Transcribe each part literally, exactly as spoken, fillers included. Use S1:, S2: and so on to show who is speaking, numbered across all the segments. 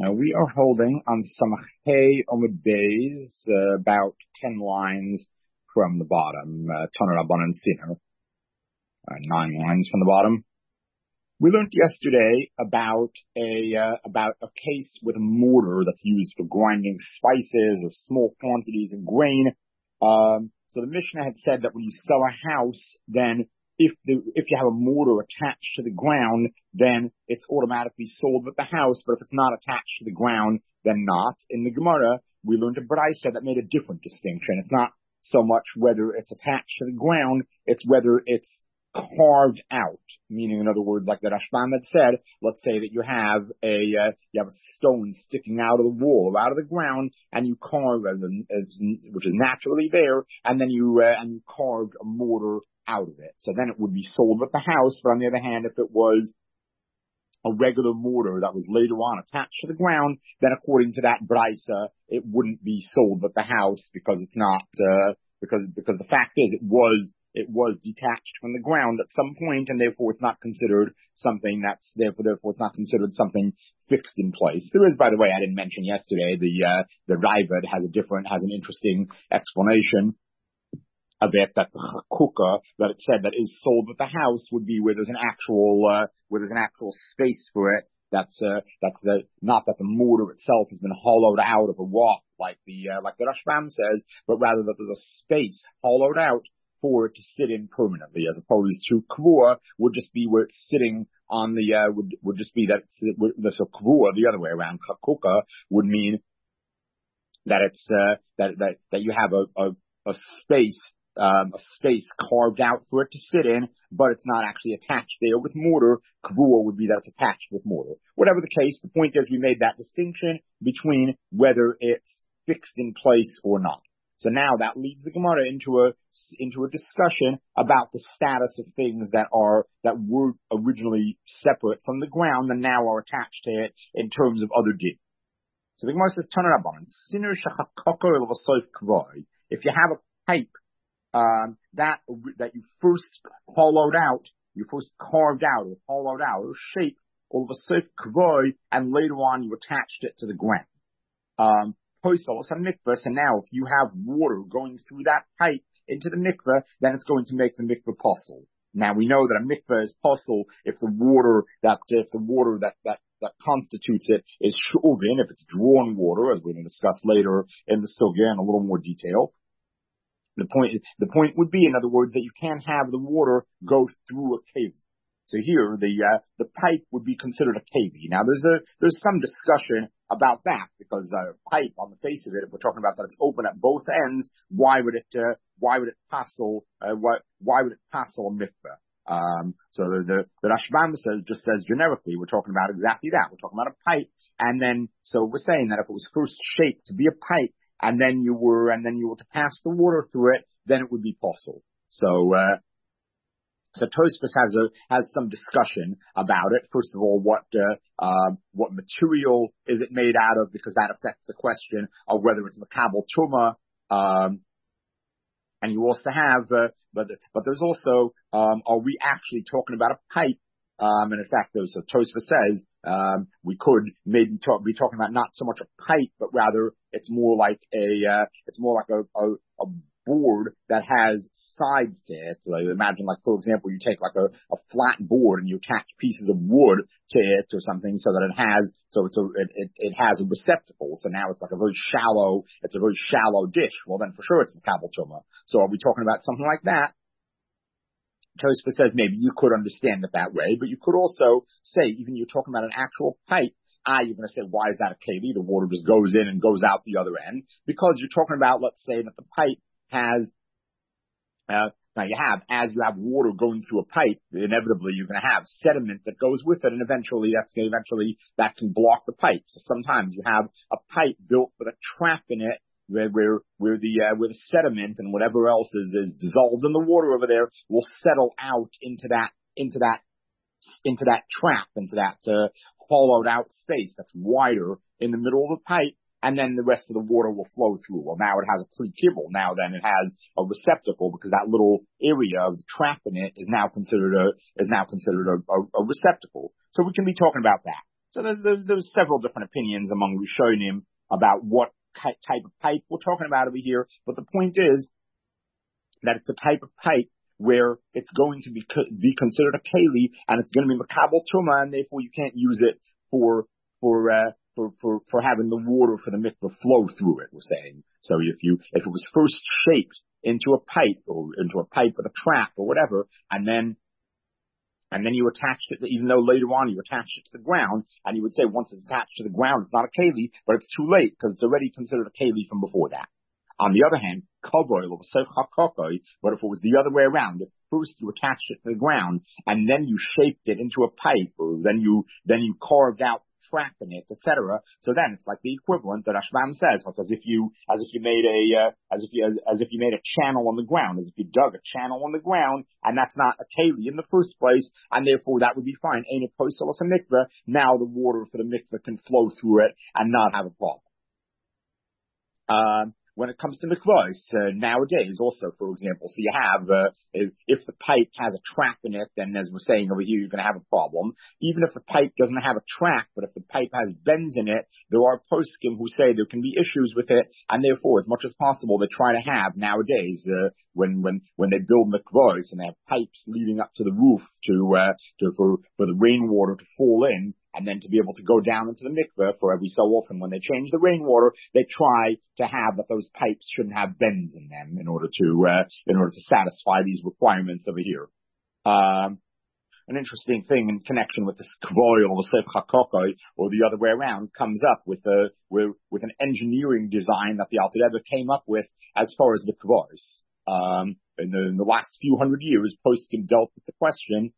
S1: Uh, we are holding on Samachay Omid Beis, uh, about ten lines from the bottom, uh, Toner Rabbanan Sinner, uh, nine lines from the bottom. We learned yesterday about a, uh, about a case with a mortar that's used for grinding spices or small quantities of grain. Um, so the Mishnah had said that when you sell a house, then if the, if you have a mortar attached to the ground, then it's automatically sold with the house, but if it's not attached to the ground, then not. In the Gemara, we learned a Braisa that made a different distinction. It's not so much whether it's attached to the ground, it's whether it's carved out, meaning, in other words, like the Rashbam had said, let's say that you have a uh, you have a stone sticking out of the wall or out of the ground, and you carve, uh, which is naturally there, and then you uh, and you carved a mortar out of it. So then it would be sold with the house. But on the other hand, if it was a regular mortar that was later on attached to the ground, then according to that Braisa, it wouldn't be sold with the house because it's not uh, because because the fact is it was. It was detached from the ground at some point, and therefore it's not considered something that's, therefore, therefore it's not considered something fixed in place. There is, by the way, I didn't mention yesterday, the, uh, the Raavad has a different, has an interesting explanation of it, that the chakukah, that it said that is sold with the house would be where there's an actual, uh, where there's an actual space for it. That's, uh, that's the, not that the mortar itself has been hollowed out of a rock like the, uh, like the Rashbam says, but rather that there's a space hollowed out for it to sit in permanently, as opposed to kvua would just be where it's sitting on the, uh, would, would just be that it's, so kvua, the other way around, chakukah would mean that it's, uh, that, that, that you have a, a, a space, um, a space carved out for it to sit in, but it's not actually attached there with mortar. Kvua would be that it's attached with mortar. Whatever the case, the point is we made that distinction between whether it's fixed in place or not. So now that leads the Gemara into a, into a discussion about the status of things that are, that were originally separate from the ground and now are attached to it in terms of other din. So the Gemara says, Taner Rabbanan, Sinner shachakakar l'vasoif kvoi. If you have a pipe, um, that, that you first hollowed out, you first carved out or hollowed out or shaped, or l'vasoif kvoi, and later on you attached it to the ground. Um, So now, if you have water going through that pipe into the mikveh, then it's going to make the mikveh possible. Now we know that a mikveh is possible if the water that if the water that that that constitutes it is shuvin, if it's drawn water, as we're going to discuss later in the sugya in a little more detail. The point the point would be, in other words, that you can't have the water go through a cave. So here, the uh, the pipe would be considered a kavi. Now, there's a there's some discussion about that, because a uh, pipe, on the face of it, if we're talking about that it's open at both ends, why would it uh, why would it passel uh, why why would it passel a mikveh? Um, so the the, the Rashbam says just says generically, we're talking about exactly that. We're talking about a pipe, and then so we're saying that if it was first shaped to be a pipe, and then you were and then you were to pass the water through it, then it would be possible. So. Uh, So Tosfos has a, has some discussion about it. First of all, what, uh, uh, what material is it made out of? Because that affects the question of whether it's makabel tuma. Um, and you also have, uh, but, but there's also, um, are we actually talking about a pipe? Um, and in fact, there's a Tosfos says, um, we could maybe talk, be talking about not so much a pipe, but rather it's more like a, uh, it's more like a, a, a board that has sides to it. So imagine, like, for example, you take like a, a flat board and you attach pieces of wood to it or something so that it has, so it's a, it, it, it has a receptacle. So now it's like a very shallow, it's a very shallow dish. Well, then for sure it's makabel tuma. So are we talking about something like that? Tosfos says maybe you could understand it that way, but you could also say, even you're talking about an actual pipe, ah, you're going to say, why is that a keli? The water just goes in and goes out the other end. Because you're talking about, let's say that the pipe has, uh, now you have, as you have water going through a pipe, inevitably you're going to have sediment that goes with it, and eventually that's going to, eventually that can block the pipe. So sometimes you have a pipe built with a trap in it, where, where, where the, uh, where the sediment and whatever else is, is dissolved in the water over there will settle out into that, into that, into that trap, into that, uh, hollowed out space that's wider in the middle of the pipe. And then the rest of the water will flow through. Well, now it has a pre-kibble. Now then it has a receptacle, because that little area of the trap in it is now considered a, is now considered a, a, a receptacle. So we can be talking about that. So there's, there's, there's several different opinions among Rishonim about what type of pipe we're talking about over here. But the point is that it's the type of pipe where it's going to be be considered a keli, and it's going to be makabel tuma, and therefore you can't use it for for uh, for for for having the water for the mikvah flow through it. We're saying so if you if it was first shaped into a pipe or into a pipe with a trap or whatever, and then and then you attached it, even though later on you attached it to the ground, and you would say once it's attached to the ground it's not a keli, but it's too late because it's already considered a keli from before that. On the other hand, kavoy, but if it was the other way around, if first you attached it to the ground and then you shaped it into a pipe, or then you then you carved out the trap in it, et cetera. So then it's like the equivalent that Rashbam says, like as if you as if you made a uh, as if you as, as if you made a channel on the ground, as if you dug a channel on the ground, and that's not a keli in the first place, and therefore that would be fine. Ain't it poiselos a mikveh? Now the water for the mikveh can flow through it and not have a problem. Um. When it comes to mikvahs, uh, nowadays also, for example, so you have, uh, if, if the pipe has a trap in it, then as we're saying over here, you're going to have a problem. Even if the pipe doesn't have a trap, but if the pipe has bends in it, there are poskim who say there can be issues with it, and therefore, as much as possible, they try to have nowadays, uh, when, when, when they build mikvahs and they have pipes leading up to the roof to, uh, to, for, for the rainwater to fall in, and then to be able to go down into the mikveh for every so often when they change the rainwater, they try to have that those pipes shouldn't have bends in them in order to, uh, in order to satisfy these requirements over here. Um, an interesting thing in connection with this kvoy or the seif hakokoi, or the other way around, comes up with a, with, with an engineering design that the Alter Rebbe came up with as far as the kvois. Um, in the, in the last few hundred years, poskim dealt with the question,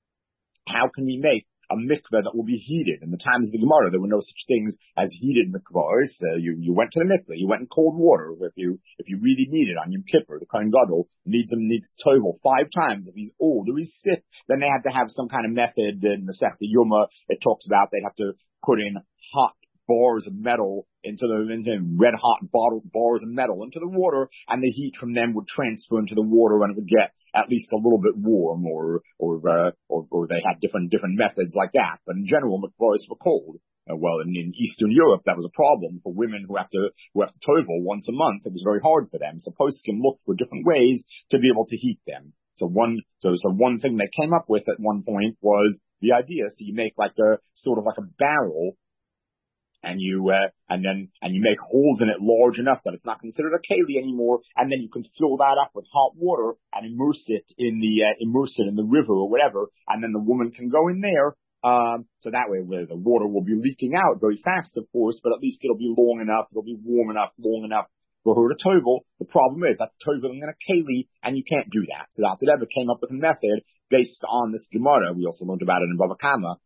S1: how can we make a mikveh that will be heated? In the times of the Gemara, there were no such things as heated mikvahs. Uh, you, you went to the mikveh, you went in cold water. If you, if you really need it on Yom Kippur, the Kohen Gadol needs him, needs tovel five times. If he's old or he's sick, then they had to have some kind of method. In the Masechta Yoma, it talks about they'd have to put in hot bars of metal into the, into red hot bottle, bars of metal into the water, and the heat from them would transfer into the water, and it would get at least a little bit warm, or, or, uh, or, or they had different, different methods like that. But in general, mikvahs were cold. Uh, well, in, in Eastern Europe, that was a problem for women who have to, who have to tovel once a month. It was very hard for them. So poskim looked for different ways to be able to heat them. So one, so, so one thing they came up with at one point was the idea, so you make like a, sort of like a barrel, and you, uh, and then, and you make holes in it large enough that it's not considered a keli anymore, and then you can fill that up with hot water and immerse it in the, uh, immerse it in the river or whatever, and then the woman can go in there, um, so that way where the water will be leaking out very fast, of course, but at least it'll be long enough, it'll be warm enough, long enough for her to tovel. The problem is that's toveling in a keli, and you can't do that. So the Alter Rebbe came up with a method based on this Gemara. We also learned about it in Bava Kama,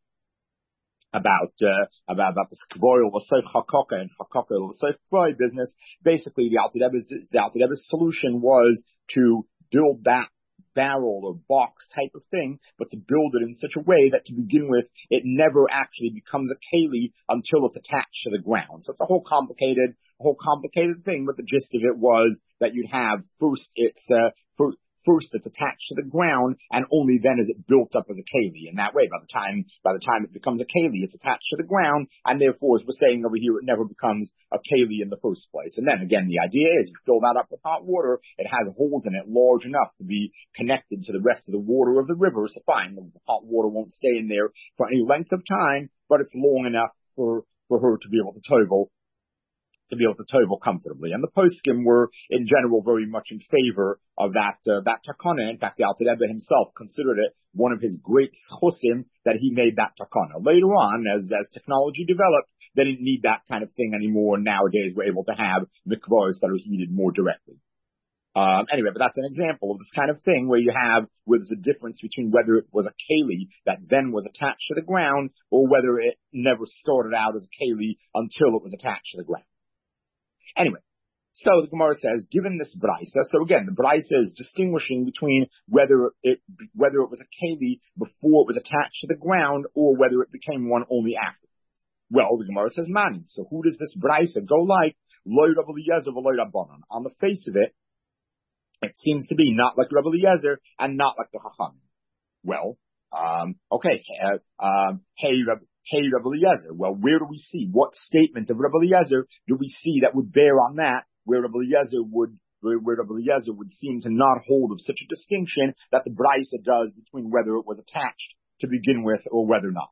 S1: about, uh, about, about this kvoy or seif hakoka and hakoka or seif kvoy business. Basically, the Alter Rebbe's, the Alter Rebbe's solution was to build that barrel or box type of thing, but to build it in such a way that to begin with, it never actually becomes a keli until it's attached to the ground. So it's a whole complicated, a whole complicated thing, but the gist of it was that you'd have first it's, uh, first, First, it's attached to the ground, and only then is it built up as a keli. And that way, by the time by the time it becomes a keli, it's attached to the ground, and therefore, as we're saying over here, it never becomes a keli in the first place. And then again, the idea is you fill that up with hot water. It has holes in it large enough to be connected to the rest of the water of the river. So fine, the hot water won't stay in there for any length of time, but it's long enough for for her to be able to tovel. to be able to tovel comfortably. And the poskim were, in general, very much in favor of that, uh, that takana. In fact, the Alter Rebbe himself considered it one of his great schusim that he made that takana. Later on, as, as technology developed, they didn't need that kind of thing anymore. Nowadays, we're able to have mikvahs that are heated more directly. Um, anyway, but that's an example of this kind of thing where you have, where there's a difference between whether it was a keli that then was attached to the ground, or whether it never started out as a keli until it was attached to the ground. Anyway, so the Gemara says, given this brisa, so again, the brisa is distinguishing between whether it whether it was a keli before it was attached to the ground, or whether it became one only afterwards. Well, the Gemara says, mani. So who does this brisa go like? Lo Rabbi Eliezer v'lo Rabbanan. On the face of it, it seems to be not like Rabbi Eliezer and not like the Chachamim. Well, um, okay, uh, um, hey, Rabbi, Hey, Rabbi Eliezer. Well, where do we see what statement of Rabbi Eliezer do we see that would bear on that? Where Rabbi Eliezer would, where, where Rabbi Eliezer would seem to not hold of such a distinction that the Brisa does between whether it was attached to begin with or whether not.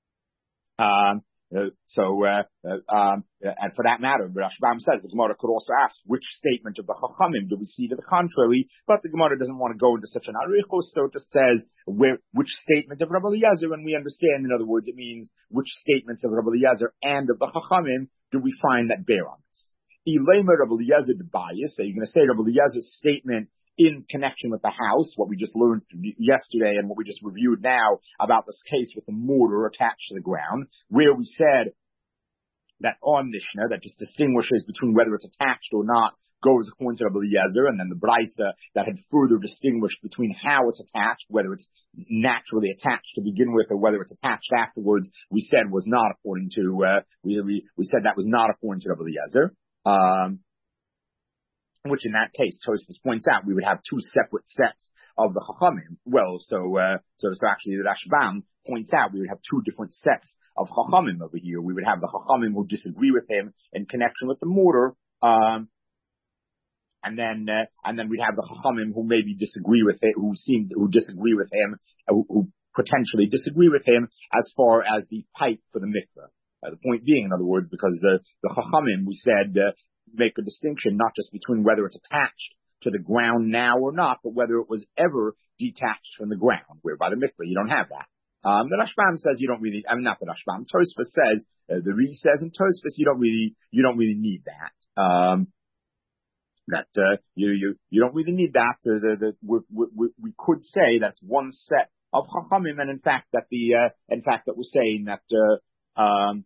S1: Um, Uh, so, uh, uh, um, uh, and for that matter, Rashbam says the Gemara could also ask which statement of the Chachamim do we see to the contrary, but the Gemara doesn't want to go into such an arichos, so it just says where, which statement of Rabbi Eliezer, and we understand, in other words, it means which statements of Rabbi Eliezer and of the Chachamim do we find that bear on this. Ilema Rabbi Eliezer de bias, so you're going to say Rabbi Eliezer's statement in connection with the house, what we just learned yesterday and what we just reviewed now about this case with the mortar attached to the ground, where we said that on Mishnah, that just distinguishes between whether it's attached or not, goes according to Rabbi Eliezer, and then the Brisa that had further distinguished between how it's attached, whether it's naturally attached to begin with or whether it's attached afterwards, we said was not according to, uh, we, we, we said that was not according to Rabbi Eliezer. Um, which in that case, Tosfos points out, we would have two separate sets of the Chachamim. Well, so, uh, so, so actually the Rashbam points out we would have two different sets of Chachamim over here. We would have the Chachamim who disagree with him in connection with the mortar, um, and then, uh, and then we'd have the Chachamim who maybe disagree with it, who seem, who disagree with him, who, who potentially disagree with him as far as the pipe for the mikveh. Uh, the point being, in other words, because the, the Chachamim, we said, uh, make a distinction not just between whether it's attached to the ground now or not, but whether it was ever detached from the ground, where by the mikveh you don't have that. Um, the Rashbam says you don't really, I mean not the Rashbam, Tosfos says, uh, the Re says in Tosfos you don't really, you don't really need that. Um, that, uh, you, you, you don't really need that. Uh, the, the, we, we, we could say that's one set of Chachamim, and in fact that the, uh, in fact that we're saying that, uh, um,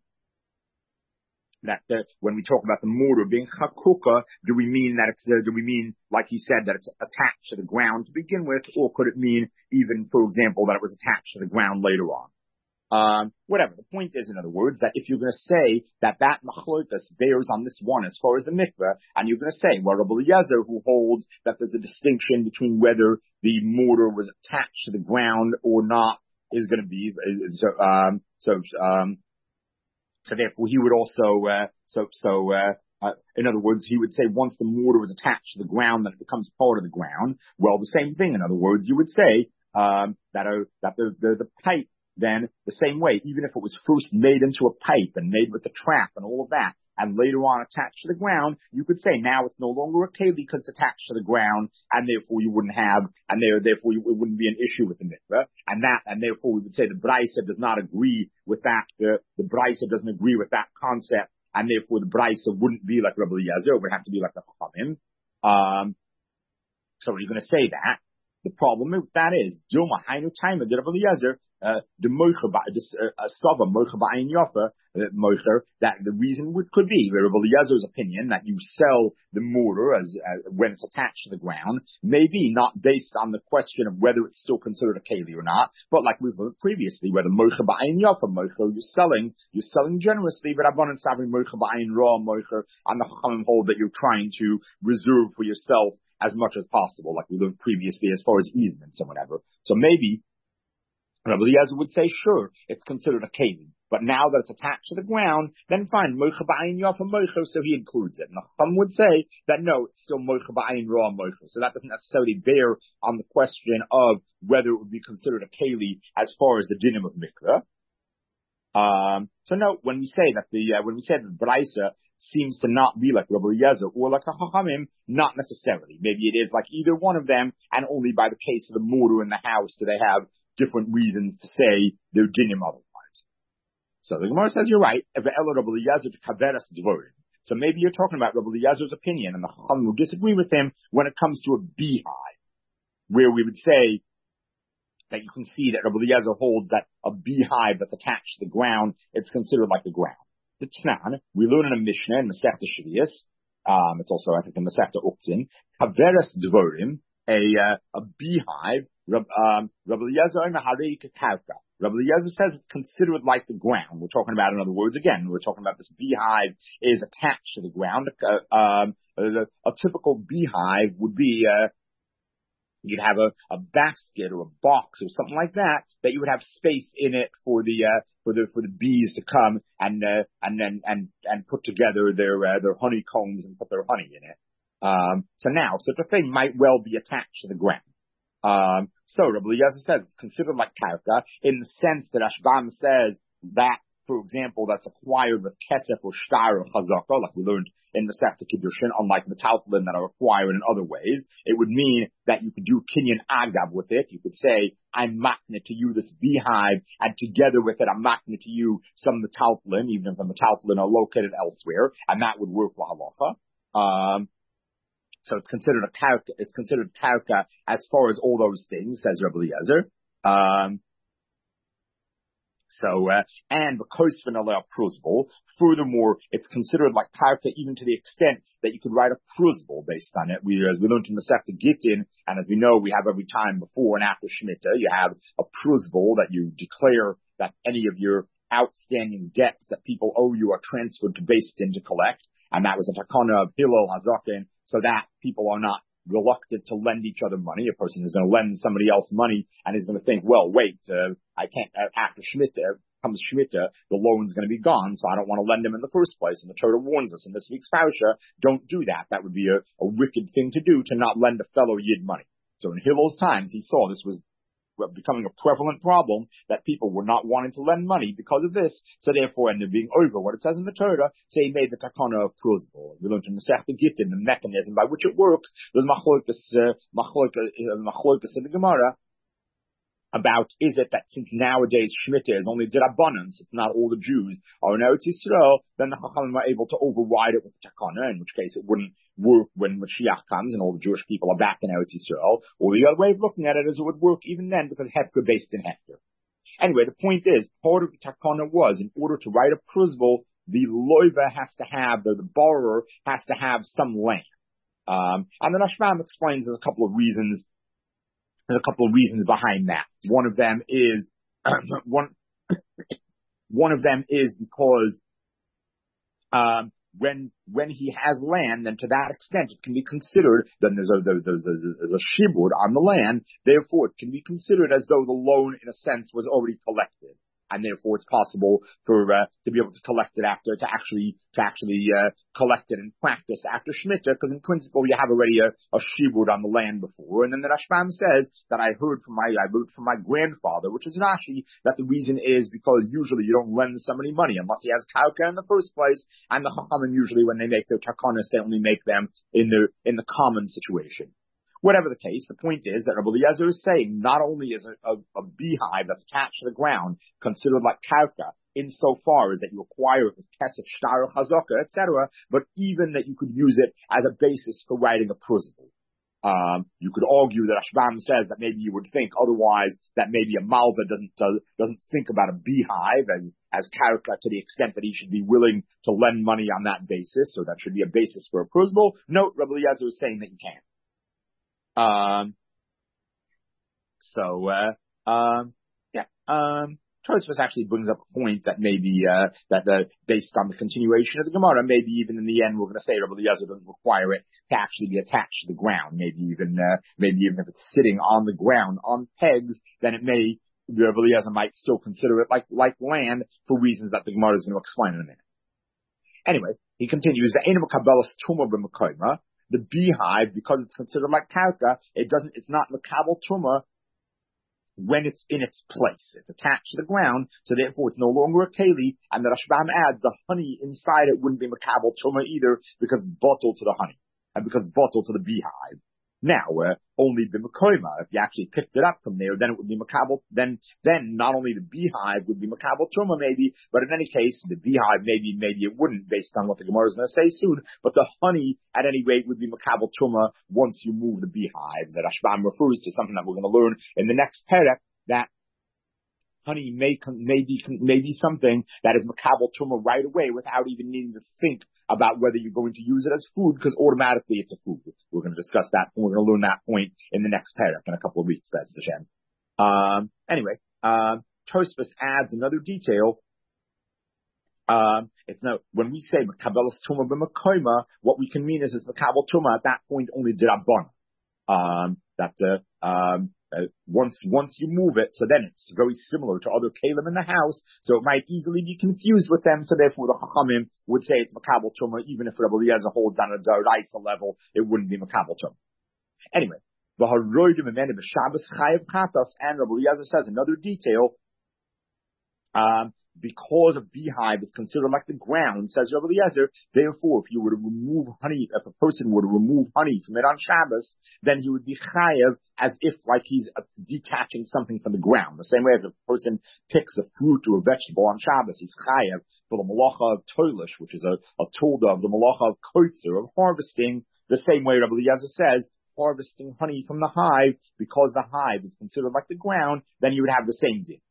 S1: that uh, when we talk about the mortar being chakuka, do we mean that it's, uh, do we mean, like he said, that it's attached to the ground to begin with, or could it mean even, for example, that it was attached to the ground later on? Um, whatever. The point is, in other words, that if you're going to say that that machlokas bears on this one as far as the mikveh, and you're going to say, well, Rabbi Eliezer, who holds that there's a distinction between whether the mortar was attached to the ground or not, is going to be, so, um, so, um, So therefore, he would also, uh, so, so, uh, uh, in other words, he would say once the mortar was attached to the ground, then it becomes part of the ground. Well, the same thing. In other words, you would say, um, that, uh, that the, the, the pipe then the same way, even if it was first made into a pipe and made with the trap and all of that, and later on attached to the ground, you could say now it's no longer a keli because it's attached to the ground, and therefore you wouldn't have, and there, therefore you, it wouldn't be an issue with the mikveh, and that, and therefore we would say the Brisa does not agree with that, the, the Brisa doesn't agree with that concept, and therefore the Brisa wouldn't be like Rabbi Eliezer, it would have to be like the Chachamim. Um, so we're going to say that. The problem with that is, Dilma Hainu Taima de Rabbi Eliezer, uh, the moicher, this, uh, sava moicher ba'ayin yafa, moicher, that the reason would, could be, Rabbi Eliezer's opinion, that you sell the mortar as, uh, when it's attached to the ground, maybe not based on the question of whether it's still considered a keli or not, but like we've learned previously, whether moicher ba'ayin yafa, moicher, you're selling, you're selling generously, but Rabbanan Savri moicher ba'ayin ra moicher, and the Chachamim hold that you're trying to reserve for yourself as much as possible, like we learned previously as far as easements and whatever. So maybe Rabbi Eliezer would say, sure, it's considered a keli, but now that it's attached to the ground, then fine, moicha ba'ayin yafa moicha, so he includes it. And some would say that no, it's still moicha ba'ayin ra moicha, so that doesn't necessarily bear on the question of whether it would be considered a keli as far as the dinim of mikveh. Um, so no, when we say that the, uh, when we say that the Brisa seems to not be like Rabbi Eliezer or like a Chachamim, not necessarily. Maybe it is like either one of them, and only by the case of the mortar in the house do they have different reasons to say they're dinim otherwise. So the Gemara says you're right. So maybe you're talking about Rabbi Eliezer's opinion, and the Chachamim will disagree with him when it comes to a beehive, where we would say that you can see that Rabbi Eliezer holds that a beehive that's attached to the ground, it's considered like the ground. The Tnan, we learn in a Mishnah in Masechta Shvius, um, it's also, I think, in Masechta Uktzin, Haveres Dvorim, a, uh, a beehive, Rab, um, Rabbi Eliezer and Harei Kekavka. Rabbi Eliezer says it's considered like the ground. We're talking about, in other words, again, we're talking about this beehive is attached to the ground. Uh, um, a, a typical beehive would be, uh, you'd have a, a basket or a box or something like that, that you would have space in it for the, uh, for the, for the bees to come and, uh, and then, and, and put together their, uh, their honeycombs and put their honey in it. Um, so now, such a thing might well be attached to the ground. Um, so Rabbi Eliezer says it's considered like karka in the sense that Rashbam says that, for example, that's acquired with kesef or shtar or chazaka, like we learned in the Masechta Kiddushin, unlike metaltalin that are acquired in other ways. It would mean that you could do kinyan agab with it. You could say, I'm makna to you this beehive, and together with it, I'm makna to you some metaltalin, even if the metaltalin are located elsewhere, and that would work for halacha. Um, So it's considered a karka, it's considered karka as far as all those things, says Rabbi Eliezer. Um, so, uh, and because v'nalei pruzbul, furthermore, it's considered like karka even to the extent that you could write a pruzbul based on it. We, as we learned in the Masechta Gittin, and as we know, we have every time before and after Shemitah, you have a pruzbul that you declare that any of your outstanding debts that people owe you are transferred to Beis Din to collect. And that was a takana of Hillel Hazakin, so that people are not reluctant to lend each other money. A person is going to lend somebody else money and is going to think, well, wait, uh, I can't, uh, after Shemitah, comes Shemitah, the loan's going to be gone, so I don't want to lend him in the first place. And the Torah warns us in this week's parasha, don't do that. That would be a, a wicked thing to do, to not lend a fellow Yid money. So in Hillel's times, he saw this was becoming a prevalent problem, that people were not wanting to lend money because of this. So therefore, ended up being over what it says in the Torah, so he made the takana of pruzbul. We learned in the Masechta Gittin the mechanism by which it works. There's machlokas, uh, machlokas, uh, machlokas in the Gemara about, is it that since nowadays Shemitah is only d'rabbanan, it's not all the Jews are in Eretz Yisrael, then the Chachamim are able to override it with the takana, in which case it wouldn't work when Mashiach comes and all the Jewish people are back in Eretz Yisrael. Or the other way of looking at it is it would work even then because Hefker based in Hefker. Anyway, the point is, part of the takana was, in order to write a pruzbul, the loiva has to have, the, the borrower has to have some land. Um, and the Rashbam explains there's a couple of reasons There's a couple of reasons behind that. One of them is one. One of them is because um, when when he has land, then to that extent it can be considered. Then there's a there's, there's, there's a shibud on the land. Therefore, it can be considered as though the loan, in a sense, was already collected. And therefore, it's possible for uh, to be able to collect it after to actually to actually uh, collect it in practice after Shemitah, because in principle you have already a, a shibud on the land before. And then the Rashbam says that I heard from my I heard from my grandfather, which is Rashi, that the reason is because usually you don't lend somebody money unless he has karka in the first place. And the Chachamim usually, when they make their takanas, they only make them in the in the common situation. Whatever the case, the point is that Rabbi Eliezer is saying not only is a, a, a beehive that's attached to the ground considered like karka, insofar as that you acquire it with kesef, shtar, chazaka, et cetera, but even that you could use it as a basis for writing a pruzbul. Um, you could argue that Rashbam says that maybe you would think otherwise, that maybe a malva doesn't uh, doesn't think about a beehive as as karka to the extent that he should be willing to lend money on that basis, so that should be a basis for a pruzbul. No, Rabbi Eliezer is saying that you can't. Um, so, uh, um, yeah, um, Tosfos actually brings up a point that maybe, uh, that, uh, based on the continuation of the Gemara, maybe even in the end we're going to say Rabbi Eliezer doesn't require it to actually be attached to the ground. Maybe even, uh, maybe even if it's sitting on the ground on pegs, then it may, Rabbi Eliezer might still consider it like, like land for reasons that the Gemara is going to explain in a minute. Anyway, he continues, the Einam Kabbalas Tumah b'Mekoima. The beehive, because it's considered like karka, it doesn't, it's not makabel tumah when it's in its place. It's attached to the ground, so therefore it's no longer a keli, and the Rashbam adds the honey inside it wouldn't be makabel tumah either, because it's bottled to the honey, and because it's bottled to the beehive. Now, uh, only the mekoima, if you actually picked it up from there, then it would be makabel, then, then not only the beehive would be makabel tumah maybe, but in any case, the beehive maybe, maybe it wouldn't based on what the Gemara is going to say soon, but the honey at any rate would be makabel tumah once you move the beehive. The Rashbam refers to something that we're going to learn in the next perek, that honey may, may be, may be something that is makabel tumah right away without even needing to think about whether you're going to use it as food, because automatically it's a food. We're going to discuss that, and we're going to learn that point in the next paragraph in a couple of weeks, that's Hashem. Um, anyway, um, Tosfos adds another detail. Um, it's now, when we say Makabelas Tumah b'Mekoima, what we can mean is it's Makabel Tumah at that point only d'Rabbanan. Um, that uh, um, uh, once once you move it, so then it's very similar to other kalim in the house, so it might easily be confused with them. So therefore, the Chachamim would say it's makabel truma, even if Rabbi Eliezer holds on a d'oraisa level, it wouldn't be makabel truma. Anyway, the haroidim and b'Shabbos chayav chatas, and Rabbi Eliezer says another detail. Um, because a beehive is considered like the ground, says Rabbi Eliezer, therefore, if you were to remove honey, if a person were to remove honey from it on Shabbos, then he would be chayav as if like he's uh, detaching something from the ground. The same way as a person picks a fruit or a vegetable on Shabbos, he's chayav for the malacha of toilish, which is a, a tolda of the malacha of koitzer, of harvesting. The same way Rabbi Eliezer says, harvesting honey from the hive, because the hive is considered like the ground, then you would have the same din.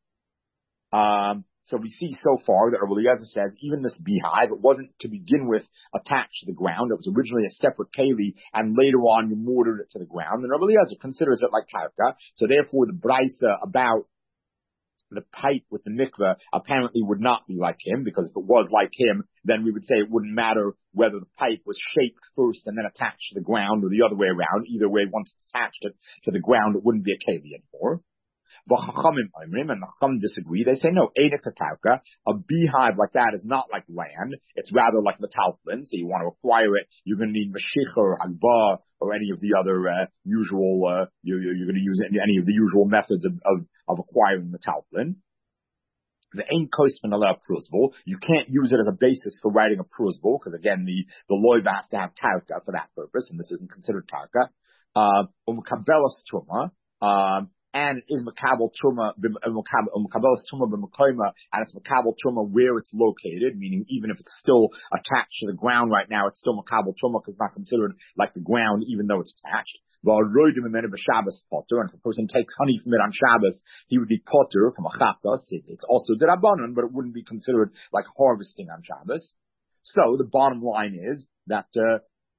S1: Um, So we see so far that Rabbi Eliezer says even this beehive, it wasn't to begin with attached to the ground. It was originally a separate keli, and later on you mortared it to the ground. And Rabbi Eliezer considers it like karka. So therefore, the brisa about the pipe with the mikveh apparently would not be like him, because if it was like him, then we would say it wouldn't matter whether the pipe was shaped first and then attached to the ground, or the other way around. Either way, once it's attached to, to the ground, it wouldn't be a keli anymore. The Chachamim Omrim, and the Chachamim disagree. They say, no, Eina Kakauka, a beehive like that is not like land. It's rather like metalplin. So you want to acquire it, you're going to need Mashiach or Hagbah or any of the other uh, usual, uh, you, you're going to use any, any of the usual methods of, of, of acquiring metalplin. The Ein Kosman Aleh Pruzbul, you can't use it as a basis for writing a Pruzbul, because again, the, the loiv has to have Tarka for that purpose, and this isn't considered Tarka. Uh, Umkabelas Tuma, um, and is makabel truma, makabel truma b'makoyma, and it's makabel truma where it's located, meaning even if it's still attached to the ground right now, it's still makabel truma because it's not considered like the ground, even though it's attached. And if a person takes honey from it on Shabbos, he would be potter from a chatas. It's also derabanan, but it wouldn't be considered like harvesting on Shabbos. So the bottom line is that. Uh,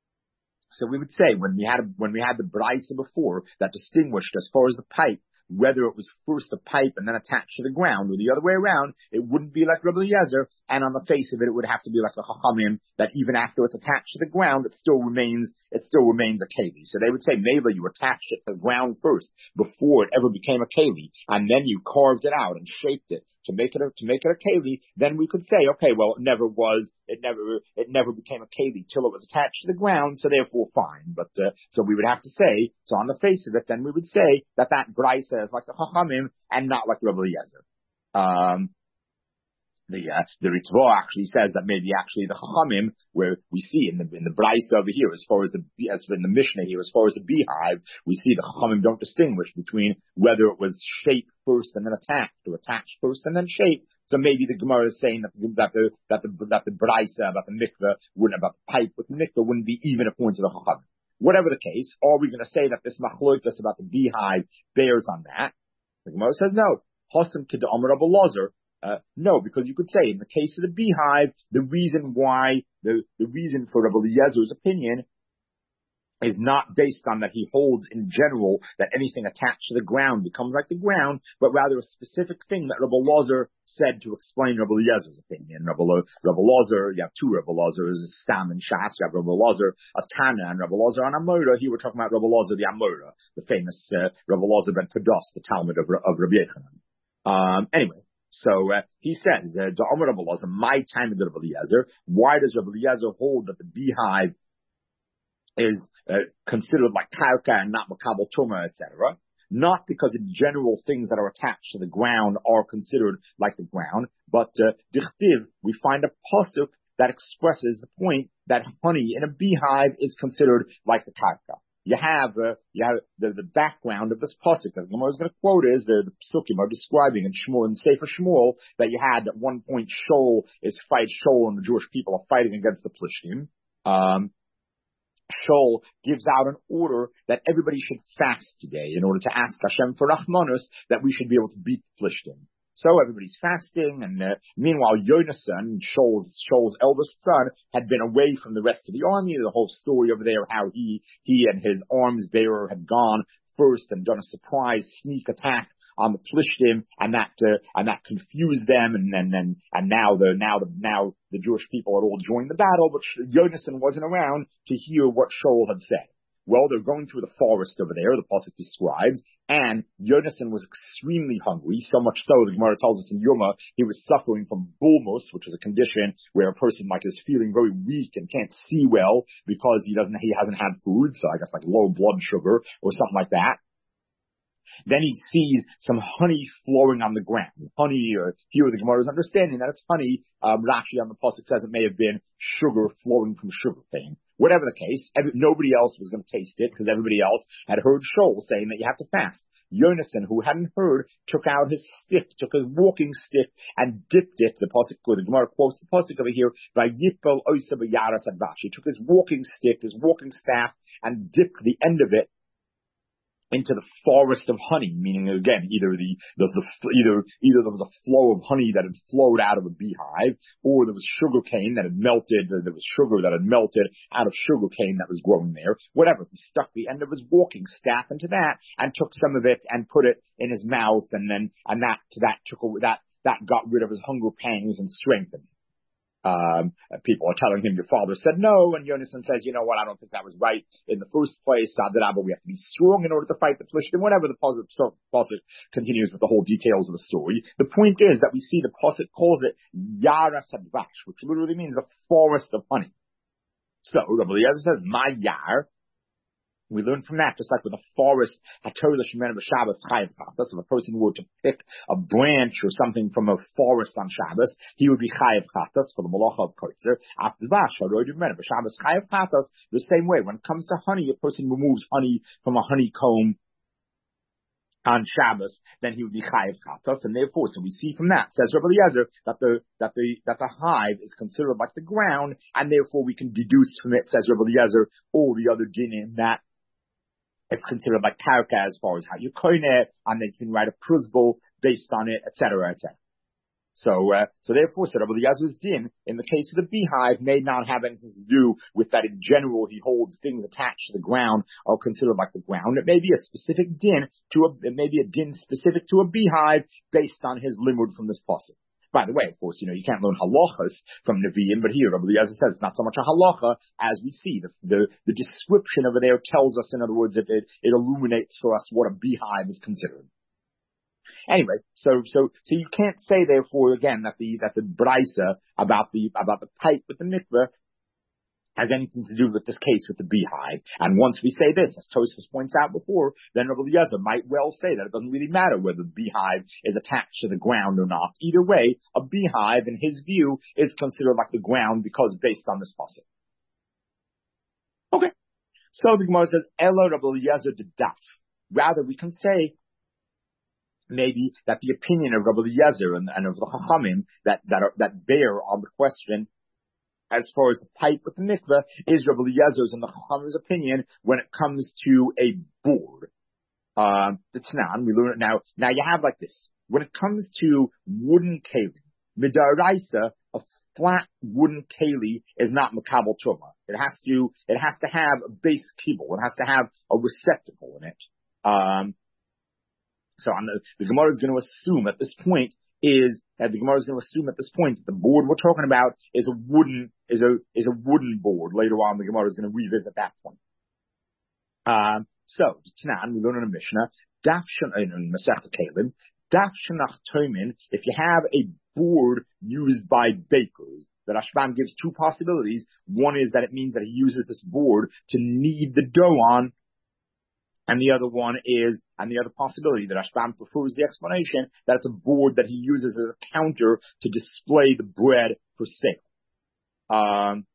S1: So we would say when we had when we had the brisa before that distinguished as far as the pipe, whether it was first a pipe and then attached to the ground or the other way around, it wouldn't be like Rabbi Eliezer, and on the face of it, it would have to be like the Chachamim, that even after it's attached to the ground, it still remains it still remains a keli. So they would say maybe you attached it to the ground first before it ever became a keli, and then you carved it out and shaped it to make it a, to make it a keli. Then we could say, okay, well, it never was, it never, it never became a keli till it was attached to the ground, so therefore fine. But uh, so we would have to say, so on the face of it, then we would say that that brisa is like the Chachamim and not like Rabbi Eliezer. Um, The uh, the Ritva actually says that maybe actually the Chachamim, where we see in the in the brisa over here, as far as the as in the Mishnah here, as far as the beehive, we see the Chachamim don't distinguish between whether it was shaped first and then attached, or attached first and then shaped. So maybe the Gemara is saying that the that the that the that the brisa about the mikveh wouldn't about the pipe with the mikveh wouldn't be even according to the Chachamim. Whatever the case, are we going to say that this machlokas about the beehive bears on that? The Gemara says no. Hosam kid Amar Rabbi Eliezer. Uh, no, because you could say in the case of the beehive, the reason why, the, the reason for Rabbi Eliezer's opinion is not based on that he holds in general that anything attached to the ground becomes like the ground, but rather a specific thing that Rabbi Eliezer said to explain Rabbi Eliezer's opinion. Rabbi, Rabbi Eliezer, you have two Rabbi Eliezers, Stam and Shas. You have Rabbi Eliezer, Atana, and Rabbi Eliezer on Amora. Here we're talking about Rabbi Eliezer the Amora, the famous uh, Rabbi Eliezer ben Pados, the Talmud of, of Rabbi Yechanan. Um, anyway. So uh, he says, "The Amar Rabbi Eliezer, my time of Rabbi Eliezer. Why does Rabbi Eliezer hold that the beehive is uh, considered like karka and not makabel truma, et cetera? Not because in general things that are attached to the ground are considered like the ground, but uh, dichtiv, we find a pasuk that expresses the point that honey in a beehive is considered like the karka." You have, uh, you have the, the background of this pasuk that Gemara is going to quote is the, the psukim are describing in Shmuel and Sefer Shmuel that you had at one point Shaul is fight Shaul and the Jewish people are fighting against the Plishtim. Um, Shaul gives out an order that everybody should fast today in order to ask Hashem for Rahmanus that we should be able to beat the Plishtim. So everybody's fasting, and uh, meanwhile Yonasan, Shaul's, Shaul's eldest son, had been away from the rest of the army. The whole story over there, how he he and his arms bearer had gone first and done a surprise sneak attack on the Plishtim, and that uh, and that confused them, and and and, and now the now the now the Jewish people had all joined the battle, but Yonasan wasn't around to hear what Shaul had said. Well, they're going through the forest over there, the pasuk describes, and Yonasan was extremely hungry, so much so, the Gemara tells us in Yoma, he was suffering from bulmus, which is a condition where a person like is feeling very weak and can't see well because he doesn't, he hasn't had food, so I guess like low blood sugar or something like that. Then he sees some honey flowing on the ground. Honey, or here the Gemara is understanding that it's honey. Um, Rashi on the pasuk says it may have been sugar flowing from sugar cane. Whatever the case, every, nobody else was going to taste it because everybody else had heard Shoal saying that you have to fast. Yonasan, who hadn't heard, took out his stick, took his walking stick, and dipped it. The pasuk, the Gemara quotes the pasuk over here. Vayipol oisa b'yaras advash. He took his walking stick, his walking staff, and dipped the end of it into the forest of honey, meaning again, either the, the, the either either there was a flow of honey that had flowed out of a beehive, or there was sugar cane that had melted, there was sugar that had melted out of sugar cane that was growing there. Whatever, he stuck the end of his walking staff into that and took some of it and put it in his mouth, and then and that that took that that got rid of his hunger pangs and strengthened. Um, people are telling him, your father said no, and Yonasan says, you know what, I don't think that was right in the first place, uh, but we have to be strong in order to fight the Plishtim, whatever the Pasuk so, continues with the whole details of the story. The point is that we see the Pasuk calls it Yara Sadvash, which literally means the forest of honey. So, Rabbi Eliezer says, my Yar, we learn from that, just like with a forest, if a person were to pick a branch or something from a forest on Shabbos, he would be chayav chatas for the malacha of koitzer. After Shabbos chayav chatas, the same way, when it comes to honey, a person removes honey from a honeycomb on Shabbos, then he would be chayav chatas, and therefore, so we see from that, says Rabbi Eliezer, that the that the that the hive is considered like the ground, and therefore we can deduce from it, says Rabbi Eliezer, all the other dinim that it's considered like karka as far as how you coin it, and then you can write a pruzbul based on it, et cetera, et cetera. So, uh, so therefore, said Rabbi Eliezer's din in the case of the beehive may not have anything to do with that. In general, he holds things attached to the ground are considered like the ground. It may be a specific din to a, it may be a din specific to a beehive based on his limud from this pasuk. By the way, of course, you know, you can't learn halachas from Nevi'im, but here, Rabbi Eliezer says it's not so much a halacha as we see. The, the, the description over there tells us, in other words, it, it, it illuminates for us what a beehive is considered. Anyway, so, so, so you can't say, therefore, again, that the, that the brisa about the, about the pipe with the mikveh has anything to do with this case with the beehive. And once we say this, as Tosfos points out before, then Rabbi Eliezer might well say that it doesn't really matter whether the beehive is attached to the ground or not. Either way, a beehive, in his view, is considered like the ground because based on this pasuk. Okay. So the Gemara says, Elo Rabbi Eliezer de daf. Rather, we can say, maybe that the opinion of Rabbi Eliezer and, and of the Chachamim that, that, are, that bear on the question as far as the pipe with the mikveh is Rabbi Eliezer's and the Chachamim's opinion when it comes to a board. Um, the Tanan, we learn it now. Now you have like this. When it comes to wooden keli, midaraisa, a flat wooden keli is not makabel truma. It has to, it has to have a base kibble. It has to have a receptacle in it. Um, so on the, the Gemara is going to assume at this point is that the Gemara is going to assume at this point that the board we're talking about is a wooden is a is a wooden board. Later on, the Gemara is going to revisit that point. Um, so Tanan, we learn in a Mishnah, Daf in Masechta Kelim, Daf Shanach Tomin. If you have a board used by bakers, the Rashbam gives two possibilities. One is that it means that he uses this board to knead the dough on. And the other one is, and the other possibility that Rashbam prefers the explanation that it's a board that he uses as a counter to display the bread for sale. Um,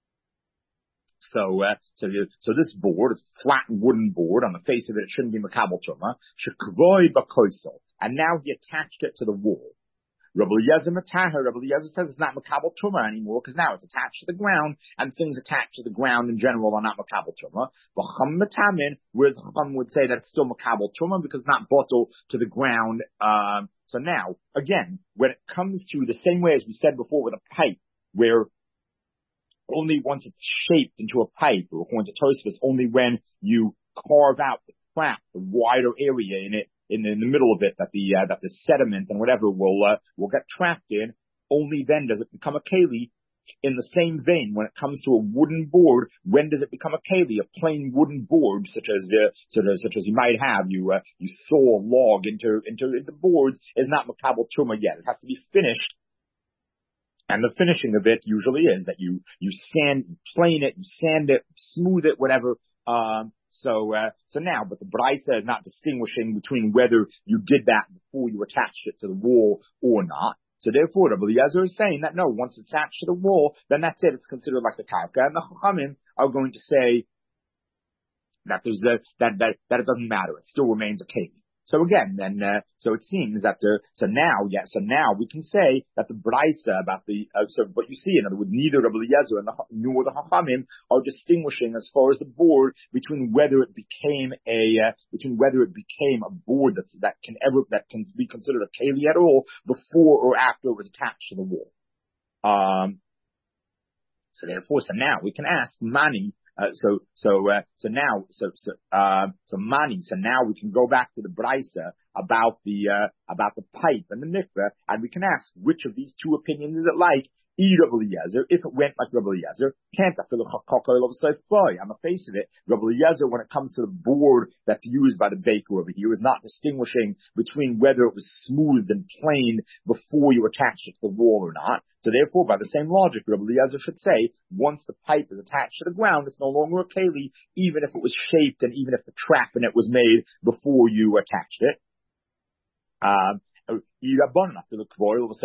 S1: so, uh, so, you, so this board, it's a flat wooden board. On the face of it, it shouldn't be makabel truma. Shekvoi b'koisel. And now he attached it to the wall. Rabbi Eliezer Mataher, Rabbi Eliezer says it's not makabel truma anymore because now it's attached to the ground, and things attached to the ground in general are not makabel truma. But Chum Matamin, where the Chum would say that it's still makabel truma because it's not bottle to the ground. Um, so now, again, when it comes to the same way as we said before with a pipe, where only once it's shaped into a pipe, or according to Tosfos, only when you carve out the crack, the wider area in it, in the, in the middle of it, that the uh, that the sediment and whatever will uh, will get trapped in. Only then does it become a keli. In the same vein, when it comes to a wooden board, when does it become a keli? A plain wooden board, such as uh, such as such as you might have, you uh, you saw a log into into into boards, is not makabel truma yet. It has to be finished, and the finishing of it usually is that you you sand, plane it, you sand it, smooth it, whatever. Um, so uh, so now, but the Braisa is not distinguishing between whether you did that before you attached it to the wall or not. So therefore, Rabbi Eliezer is saying that no, once it's attached to the wall, then that's it. It's considered like the karka. And the Chachamim are going to say that there's a, that that that it doesn't matter. It still remains a keli. So again, then uh, so it seems that the so now yeah so now we can say that the Braisa about the uh, so but you see in other words neither Rabbi Eliezer and the, nor the Chachamim are distinguishing as far as the board between whether it became a uh, between whether it became a board that's that can ever that can be considered a keli at all before or after it was attached to the wall. Um. So therefore, so now we can ask Mani. Uh, so, so, uh, so now, so, so, uh, so Mani, so now we can go back to the Braisa about the, uh, about the pipe and the mikveh, and we can ask which of these two opinions is it like? E Rabbi Eliezer, if it went like Rabbi Eliezer, can't I feel on the face of it, Rabbi Eliezer, when it comes to the board that's used by the baker over here, is not distinguishing between whether it was smooth and plain before you attached it to the wall or not. So therefore, by the same logic, Rabbi Eliezer should say, once the pipe is attached to the ground, it's no longer a keli, even if it was shaped and even if the trap in it was made before you attached it. Um, And according to the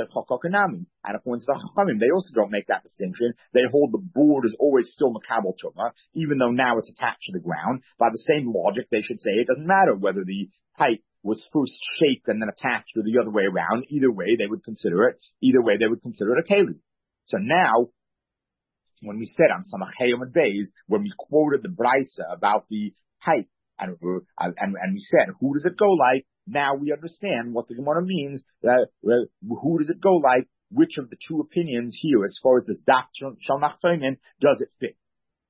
S1: Chachamim, they also don't make that distinction. They hold the board is always still makabel truma, even though now it's attached to the ground. By the same logic, they should say it doesn't matter whether the pipe was first shaped and then attached or the other way around. Either way, they would consider it. Either way, they would consider it a keli. So now, when we said on Samachayim and Beis, when we quoted the Braisa about the pipe, and, and, and we said, who does it go like? Now we understand what the Gemara means. Uh, who does it go like? Which of the two opinions here, as far as this Daf Shal Nachtoimen, does it fit?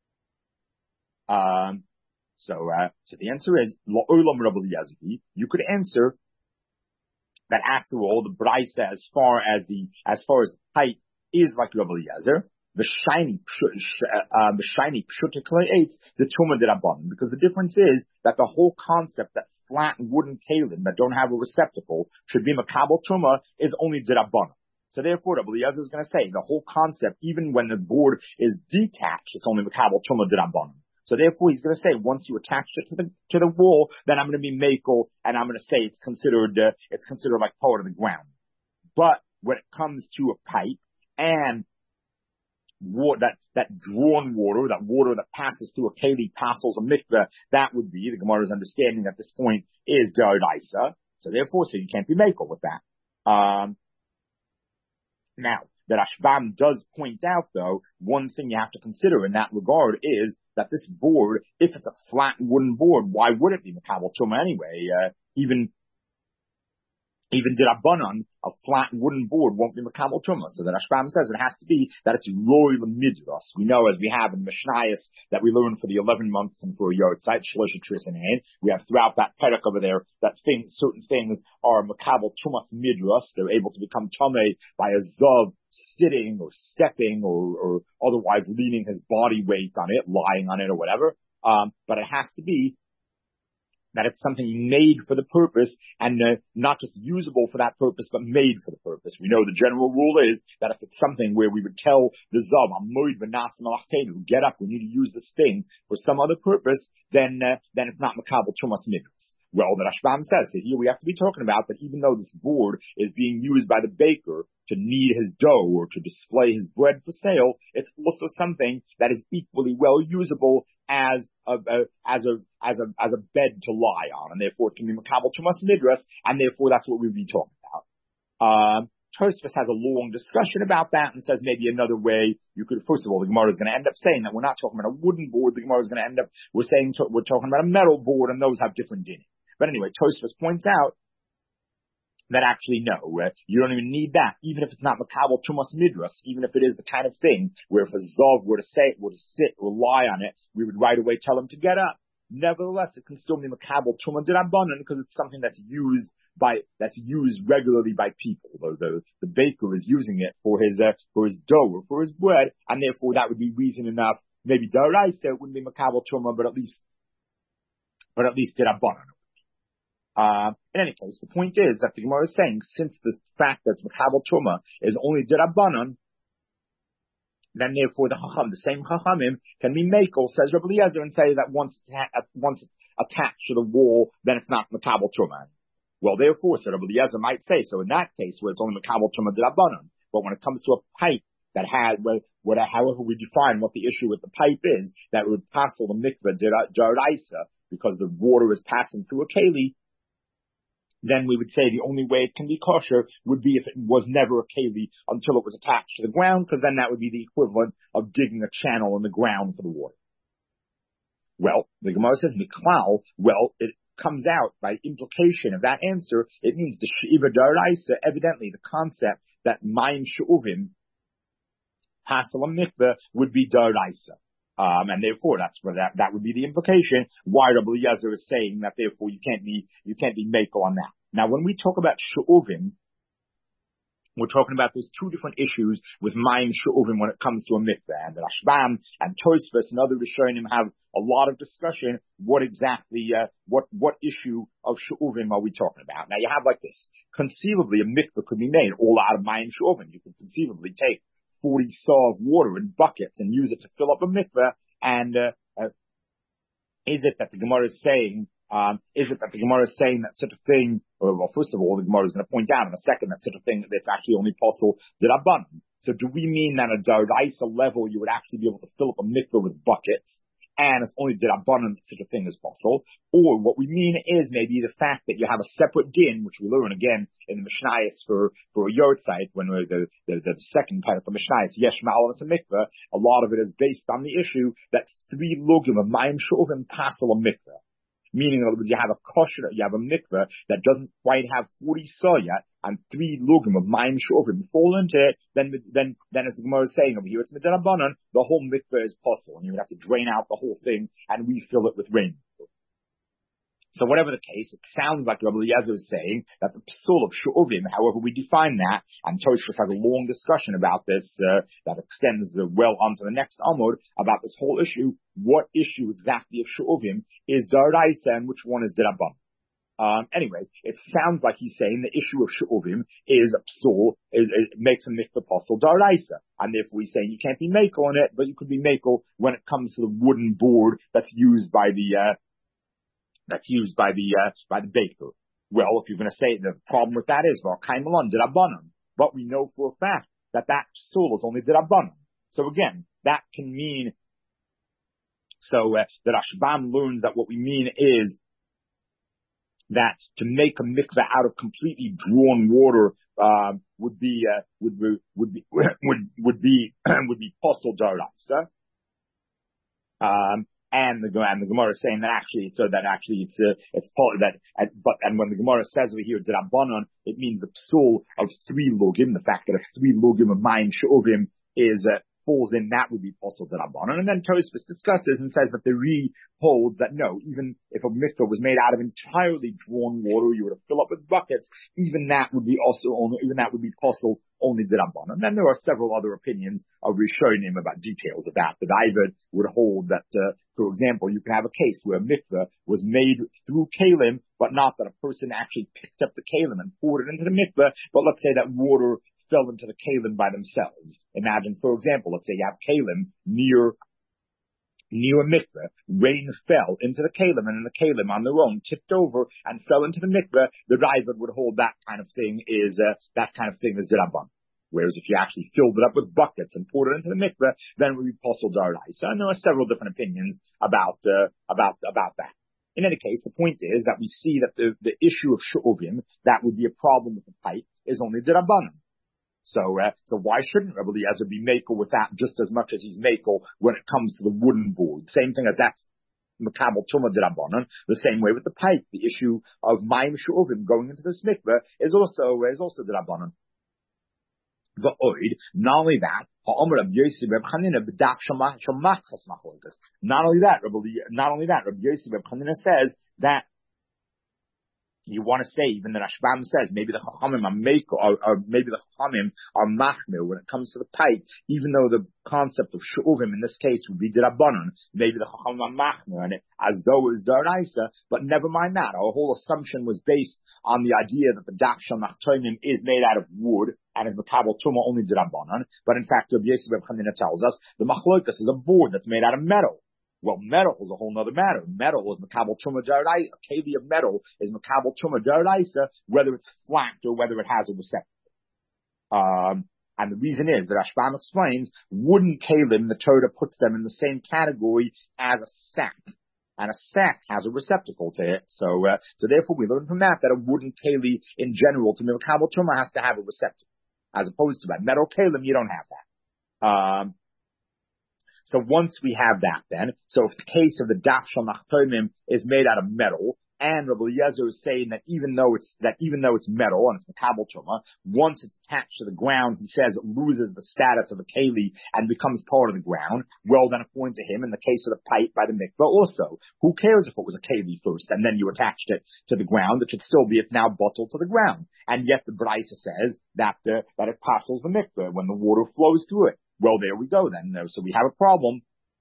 S1: Um, so, uh, so the answer is La'olam Rabbi Eliezer. You could answer that after all, the Braisa, as far as the as far as the height, is like Rabbi Eliezer. The shiny, uh, the shiny pshutikle eight, the Tuma D'Rabbanan, because the difference is that the whole concept that flat wooden kalim that don't have a receptacle should be makabel truma is only D'Rabbanan. So therefore, Rabbi Eliezer is going to say the whole concept, even when the board is detached, it's only makabel truma D'Rabbanan. So therefore, he's going to say once you attach it to the to the wall, then I'm going to be makel, and I'm going to say it's considered uh, it's considered like part of the ground. But when it comes to a pipe and Water, that, that drawn water, that water that passes through a keli, passes a mikveh, that would be, the Gemara's understanding at this point is D'Oraisa. So therefore, so you can't be makel with that. Um, now, the Rashbam does point out though, one thing you have to consider in that regard is that this board, if it's a flat wooden board, why would it be makabel truma anyway? Uh, even, Even D'Rabbanan, a flat wooden board won't be makabel truma. So the Rashbam says it has to be that it's roy l'midras. We know, as we have in Mishnayos, that we learn for the eleven months and for a yortzeit, shlosha tris in hand. We have throughout that perek over there that things, certain things are makabel trumas midras. They're able to become tamei by a zav sitting or stepping or, or otherwise leaning his body weight on it, lying on it or whatever. Um, but it has to be that it's something made for the purpose and uh, not just usable for that purpose, but made for the purpose. We know the general rule is that if it's something where we would tell the Zav, get up, we need to use this thing for some other purpose, then uh, then it's not makabel trumas midras. Well, the Rashbam says that here we have to be talking about that even though this board is being used by the baker to knead his dough or to display his bread for sale, it's also something that is equally well usable as a, a as a as a as a bed to lie on, and therefore it can be makabel trumas midras, and therefore that's what we'd be talking about. Um, Tosfos has a long discussion about that and says maybe another way you could. First of all, the Gemara is going to end up saying that we're not talking about a wooden board. The Gemara is going to end up we're saying to, we're talking about a metal board, and those have different dinim. But anyway, Tosfos points out that actually no, uh, you don't even need that, even if it's not makabel trumas midras, even if it is the kind of thing where if a zav were to say, were to sit or lie on it, we would right away tell him to get up. Nevertheless, it can still be makabel truma D'Rabbanan because it's something that's used by, that's used regularly by people. The, the, the baker is using it for his, uh, for his dough or for his bread, and therefore that would be reason enough. Maybe Daraisa, it wouldn't be Makabel Truma, but at least, but at least Dirabanan. Uh, in any case, the point is that the Gemara is saying, since the fact that Makabel Truma is only Dirabanan, then therefore the Chacham, the same Chachamim, can be Makel, says Rabbi Eliezer, and say that once it's, ha- once it's attached to the wall, then it's not Makabel Truma. Well, therefore, so Rabbi Eliezer might say, so in that case, where it's only Makabel Truma Dirabanan, but when it comes to a pipe that had, well, whatever, however we define what the issue with the pipe is, that would passel the mikveh Daraisa, because the water is passing through a keli, then we would say the only way it can be kosher would be if it was never a keli until it was attached to the ground, because then that would be the equivalent of digging a channel in the ground for the water. Well, the Gemara says, Miklal, well, it comes out by implication of that answer, it means the She'iva Daraisa, evidently the concept that Mayim She'uvim, Pasal Mikveh, would be Daraisa. Um, and therefore, that's where that, that would be the implication. Why Rabbi Eliezer is saying that therefore you can't be, you can't be makel on that. Now, when we talk about She'uvim, we're talking about those two different issues with Mayim She'uvim when it comes to a mikveh. And the Rashbam and Tosfos and other Rishonim have a lot of discussion. What exactly, uh, what, what issue of She'uvim are we talking about? Now, you have like this. Conceivably, a mikveh could be made all out of Mayim She'uvim. You could conceivably take forty saw of water in buckets and use it to fill up a mikveh. And uh, uh, is it that the Gemara is saying, um, is it that the Gemara is saying that such a thing, or, well, first of all, the Gemara is going to point out in a second that such a thing that's actually only possible d'Rabbanan. So do we mean that at a Daraisa level you would actually be able to fill up a mikveh with buckets, and it's only d'Rabbanan that such a thing is possible? Or what we mean is maybe the fact that you have a separate din, which we learn again in the Mishnayos for, for a Yortzeit, when we're the, the, the second part of the Mishnayos, Yesh Ma'alas and Mikveh, a lot of it is based on the issue that three lugim of Mayim She'uvim passel a mikveh. Meaning, in other words, you have a kosher, you have a mikveh that doesn't quite have forty saw yet, and three lugim of Mayim She'uvim fall into it, then, then, then as the Gemara is saying over here, it's Mid'Rabbanan, the whole mikveh is possible, and you would have to drain out the whole thing and refill it with rain. So whatever the case, it sounds like Rabbi Eliezer is saying that the psul of She'uvim, however we define that, and Tosfos has a long discussion about this, uh, that extends uh, well onto the next Amud, about this whole issue. What issue exactly of She'uvim is Daraisa and which one is D'Rabbanan? Um, anyway, it sounds like he's saying the issue of She'uvim is a psul, it, it makes a mikveh possible Daraisa. And therefore he's saying you can't be makel on it, but you could be makel when it comes to the wooden board that's used by the, uh, that's used by the, uh, by the baker. Well, if you're going to say the problem with that is, well, Kaimalan D'Rabbanan. But we know for a fact that that psul is only D'Rabbanan. So again, that can mean, so, uh, the Rashbam learns that what we mean is that to make a mikveh out of completely drawn water, um, would be, uh, would, would be, would, would be, would be possible Daraisa. Um, And the, and the Gemara is saying that actually, so that actually it's, uh, it's part that, uh, but, and when the Gemara says over here, D'Rabbanan, it means the psul of three lugim, the fact that if three lugim of Mayim She'uvim is, uh, falls in, that would be possible D'Rabbanan. And then Tosfos discusses and says that the Re holds that no, even if a mikveh was made out of entirely drawn water, you would have filled up with buckets, even that would be also only, even that would be possible only D'Rabbanan. And then there are several other opinions of Rishonim about details of that. The David would hold that, uh, for example, you can have a case where a mikveh was made through kalim, but not that a person actually picked up the kalim and poured it into the mikveh, but let's say that water fell into the kalim by themselves. Imagine, for example, let's say you have kalim near near a mikveh, rain fell into the kalim, and in the kalim on their own tipped over and fell into the mikveh, the Raavad would hold that kind of thing is, uh, that kind of thing is D'Rabbanan. Whereas if you actually filled it up with buckets and poured it into the mikveh, then it would be possible Daraisa. And there are several different opinions about, uh, about, about that. In any case, the point is that we see that the, the issue of She'uvim, that would be a problem with the pipe, is only D'Rabbanan. So, uh, so why shouldn't Rabbi Eliezer be makel with that just as much as he's makel when it comes to the wooden board? Same thing as that's Makabel Truma D'Rabbanan. The same way with the pipe, the issue of Mayim She'uvim going into the mikveh is also is also D'Rabbanan. The oid, not only that, not only that, Rabbi, not only that, Rabbi Yossi Reb Chanina says that you want to say, even the Rashbam says, maybe the Chachamim are make, or, or maybe the Chachamim are machmir when it comes to the pipe, even though the concept of shu'uvim in this case would be dirabanan, maybe the Chachamim are machmir on it as though it was daraisa, but never mind that. Our whole assumption was based on the idea that the daf shel nachtoimim is made out of wood and is makabel tuma only dirabanan, but in fact, Rabbi Yosef ben Chanina tells us the machlokas is a board that's made out of metal. Well, metal is a whole nother matter. Metal is makabel tuma daraisa. A keli of metal is makabel tuma daraisa, whether it's flat or whether it has a receptacle. Um, and the reason is that Rashbam explains wooden kelim, the Torah puts them in the same category as a sack, and a sack has a receptacle to it. So, uh, so therefore, we learn from that that a wooden keli in general to be makabel tuma has to have a receptacle, as opposed to that metal kelim, you don't have that. Um, So once we have that then, so if the case of the daf shel nachtoimim is made out of metal, and Rabbi Eliezer is saying that even though it's, that even though it's metal and it's makabel tuma, once it's attached to the ground, he says it loses the status of a keli and becomes part of the ground. Well then, according to him, in the case of the pipe by the mikveh also, who cares if it was a keli first and then you attached it to the ground? It should still be, it's now bottled to the ground. And yet the Brisa says that, uh, that it passes the mikveh when the water flows through it. Well, there we go then. So we have a problem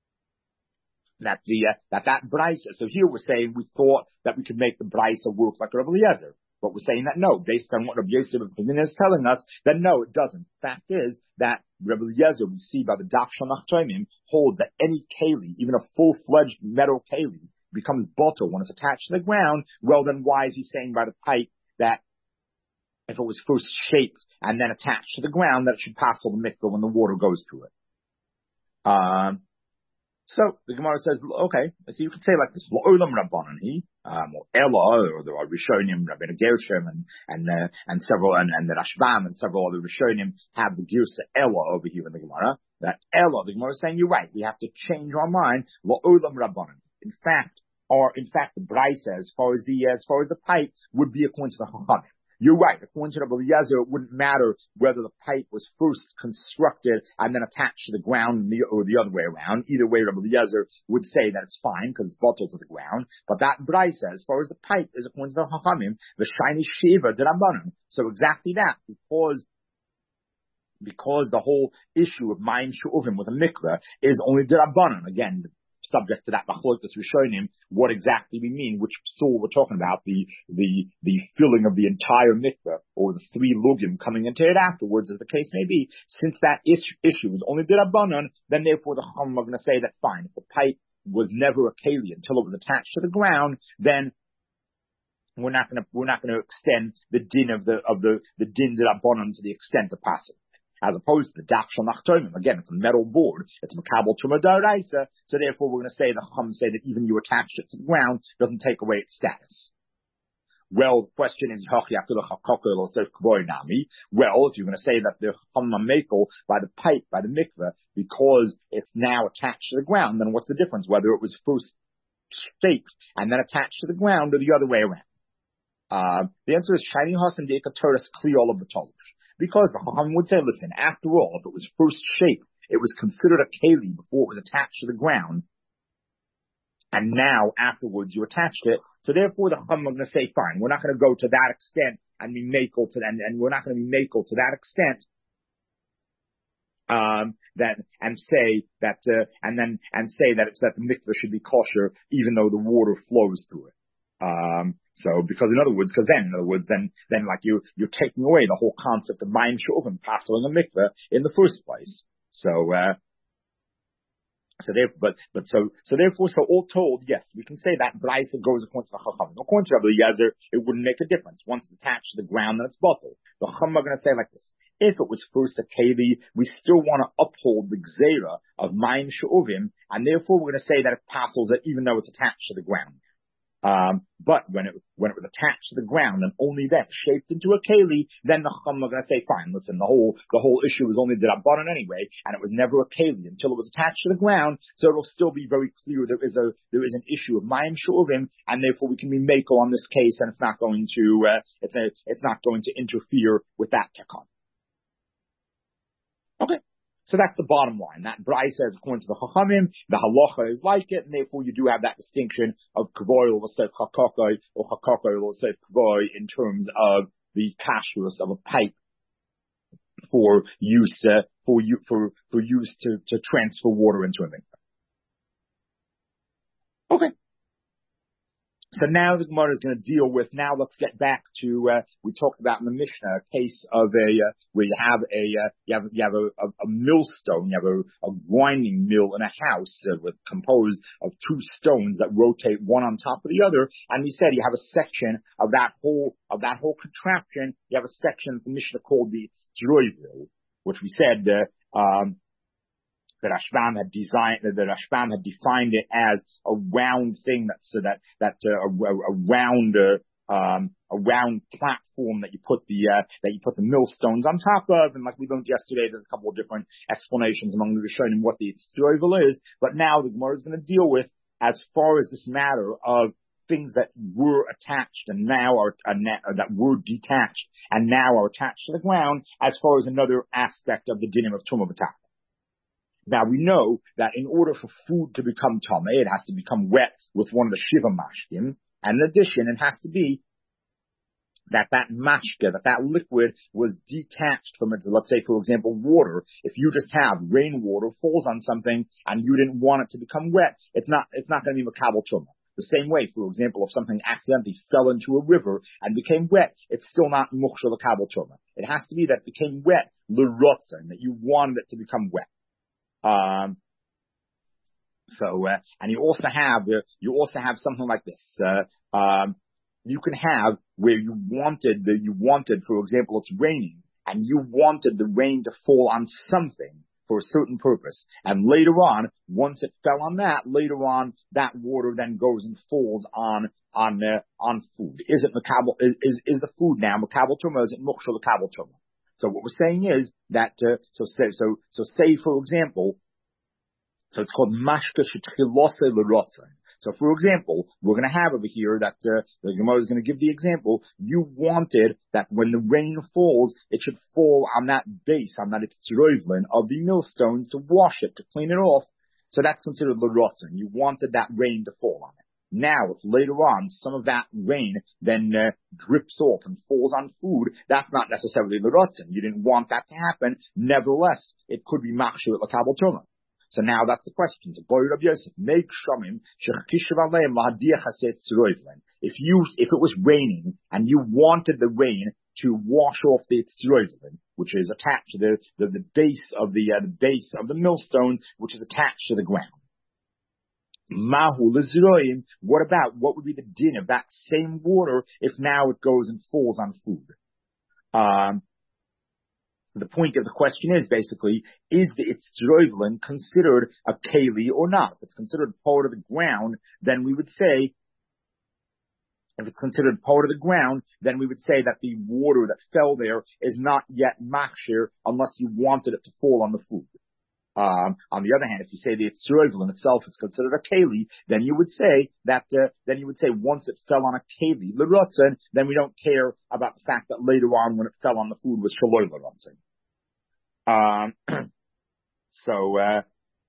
S1: that the, uh, that that Brisa. So here we're saying we thought that we could make the Brisa work like Rabbi Eliezer. But we're saying that no, based on what Rabbi Yosef is telling us, that no, it doesn't. Fact is that Rabbi Eliezer, we see by the daf shel nachtoimim, hold that any keli, even a full-fledged metal keli, becomes bottle when it's attached to the ground. Well, then why is he saying by the pipe that if it was first shaped and then attached to the ground, that it should pass on the mikveh when the water goes through it? Um, so the Gemara says, okay, so you could say like this, La'olam Rabbanan he, um, or Ella, or the Rishonim, Rabbeinu Gershom, and and uh, and several, and, and the Rashbam and several other Rishonim have the Girsa Ella over here in the Gemara. That Ella, the Gemara is saying, you're right, we have to change our mind. La'olam Rabbanan. In fact, or in fact, the Brisa, as far as the as far as the pipe, would be according to the Chachamim. You're right. According to Rabbi Eliezer, it wouldn't matter whether the pipe was first constructed and then attached to the ground or the other way around. Either way, Rabbi Eliezer would say that it's fine because it's bottled to the ground. But that Brisa, as far as the pipe is according to the Chachamim, the shiny shiva d'Rabbanan. So exactly that, because because the whole issue of Mayim She'uvim with a mikveh is only d'Rabbanan. Again, subject to that machlokes rishonim, what exactly we mean, which psul we're talking about, the the the filling of the entire mikveh or the three lugim coming into it afterwards, as the case may be. Since that is, issue is only d'Rabbanan, then therefore the Chachamim are going to say that fine, if the pipe was never a keli until it was attached to the ground, then we're not going to we're not going to extend the din of the of the the din d'Rabbanan to the extent of passing. As opposed to the daf shel nachtoimim, again, it's a metal board. It's makabel tuma d'oraisa. So therefore, we're going to say the Chacham say that even you attach it to the ground doesn't take away its status. Well, the question is, well, if you're going to say that the Chacham makel by the pipe, by the mikveh, because it's now attached to the ground, then what's the difference? Whether it was first shaped and then attached to the ground or the other way around? Uh, the answer is shiny hasan deika toras kli olav b'tolush. Because the Chacham would say, listen, after all, if it was first shaped, it was considered a keli before it was attached to the ground, and now afterwards you attached it. So therefore, the Chacham are going to say, fine, we're not going to go to that extent and be makel to and, and we're not going to be makel to that extent. Um, that and say that, uh, and then and say that it's that the mikveh should be kosher even though the water flows through it. Um, so because in other words, because then, in other words, then, then like you, you're taking away the whole concept of Mayim She'uvim, passing a mikveh in the first place. So, uh, so therefore, but, but so, so therefore, so all told, yes, we can say that Brisa goes according to the Chachamim. According to Rabbi Eliezer, it wouldn't make a difference. Once it's attached to the ground, then it's bottled. The Chachamim are going to say like this. If it was first a keli, we still want to uphold the gzeira of Mayim She'uvim, and therefore we're going to say that it passes it even though it's attached to the ground. Um, but when it, when it was attached to the ground and only then shaped into a keli, then the Chacham are going to say, fine, listen, the whole, the whole issue was only d'Rabbanan anyway, and it was never a keli until it was attached to the ground, so it'll still be very clear there is a, there is an issue of Mayim She'uvim, and therefore we can be makel on this case, and it's not going to, uh, it's a, it's not going to interfere with that takon. Okay. So that's the bottom line. That Brai says, according to the Chachamim, the halacha is like it, and therefore you do have that distinction of kavoi or sef chakakoi or chakakoi or sef kavoi in terms of the kashrus of a pipe for use uh, for you for for use to to transfer water into a mikveh. Okay. So now the Gemara is going to deal with, now let's get back to, uh, we talked about in the Mishnah, a case of a, uh, where you have a, uh, you have, you have a, a, a millstone, you have a, a grinding mill in a house uh, with, composed of two stones that rotate one on top of the other. And we said you have a section of that whole, of that whole contraption, you have a section the Mishnah called the Tzroivil, which we said, uh, um, that Rashbam had designed, that Rashbam had defined it as a round thing that's so that that uh, a, a round uh, um, a round platform that you put the uh, that you put the millstones on top of, and like we learned yesterday, there's a couple of different explanations among the Rishonim what the Tzroivil is. But now the Gemara is going to deal with, as far as this matter of things that were attached and now are, are na- that were detached and now are attached to the ground, as far as another aspect of the dinim of Tumah B'Tachlis. Now we know that in order for food to become tameh, it has to become wet with one of the shiva mashkim, and in addition, it has to be that that mashka, that that liquid was detached from it. Let's say, for example, water. If you just have rainwater falls on something and you didn't want it to become wet, it's not, it's not going to be makabel tumah. The same way, for example, if something accidentally fell into a river and became wet, it's still not mukhshel makabel tumah. It has to be that it became wet l'rotzen, that you wanted it to become wet. Um, so, uh, and you also have, uh, you also have something like this. Uh, um, you can have where you wanted the, you wanted, for example, it's raining and you wanted the rain to fall on something for a certain purpose. And later on, once it fell on that, later on, that water then goes and falls on, on, uh, on food. Is it makabel, is, is, is the food now makabel tumah? Is it mukhshel makabel tumah? So what we're saying is that, uh, so say, so, so say, for example, so it's called mashka shetchilose l'rotzen. So for example, we're going to have over here that, uh, the Gemara is going to give the example, you wanted that when the rain falls, it should fall on that base, on that tzroivlin of the millstones to wash it, to clean it off. So that's considered l'rotzen. You wanted that rain to fall on it. Now, if later on some of that rain then uh, drips off and falls on food, that's not necessarily l'rotzen. You didn't want that to happen. Nevertheless, it could be machshir l'kabel tumah. So now that's the question. So, Rabbi Yosef, make shamim shechkishav aleim lahadiach haset tzroivlin. If you, if it was raining and you wanted the rain to wash off the tzroivlin, which is attached to the the, the base of the uh, the base of the millstone, which is attached to the ground. Mahu l'zroim. What about, what would be the din of that same water if now it goes and falls on food? Um, the point of the question is basically, is the tzroivlin considered a keli or not? If it's considered part of the ground, then we would say, if it's considered part of the ground, then we would say that the water that fell there is not yet machshir unless you wanted it to fall on the food. Um, on the other hand, if you say the tzroivlin itself is considered a keli, then you would say that, uh, then you would say once it fell on a keli, l'rotzen, then we don't care about the fact that later on when it fell on the food was shaloi l'rotzen. Um, so, uh,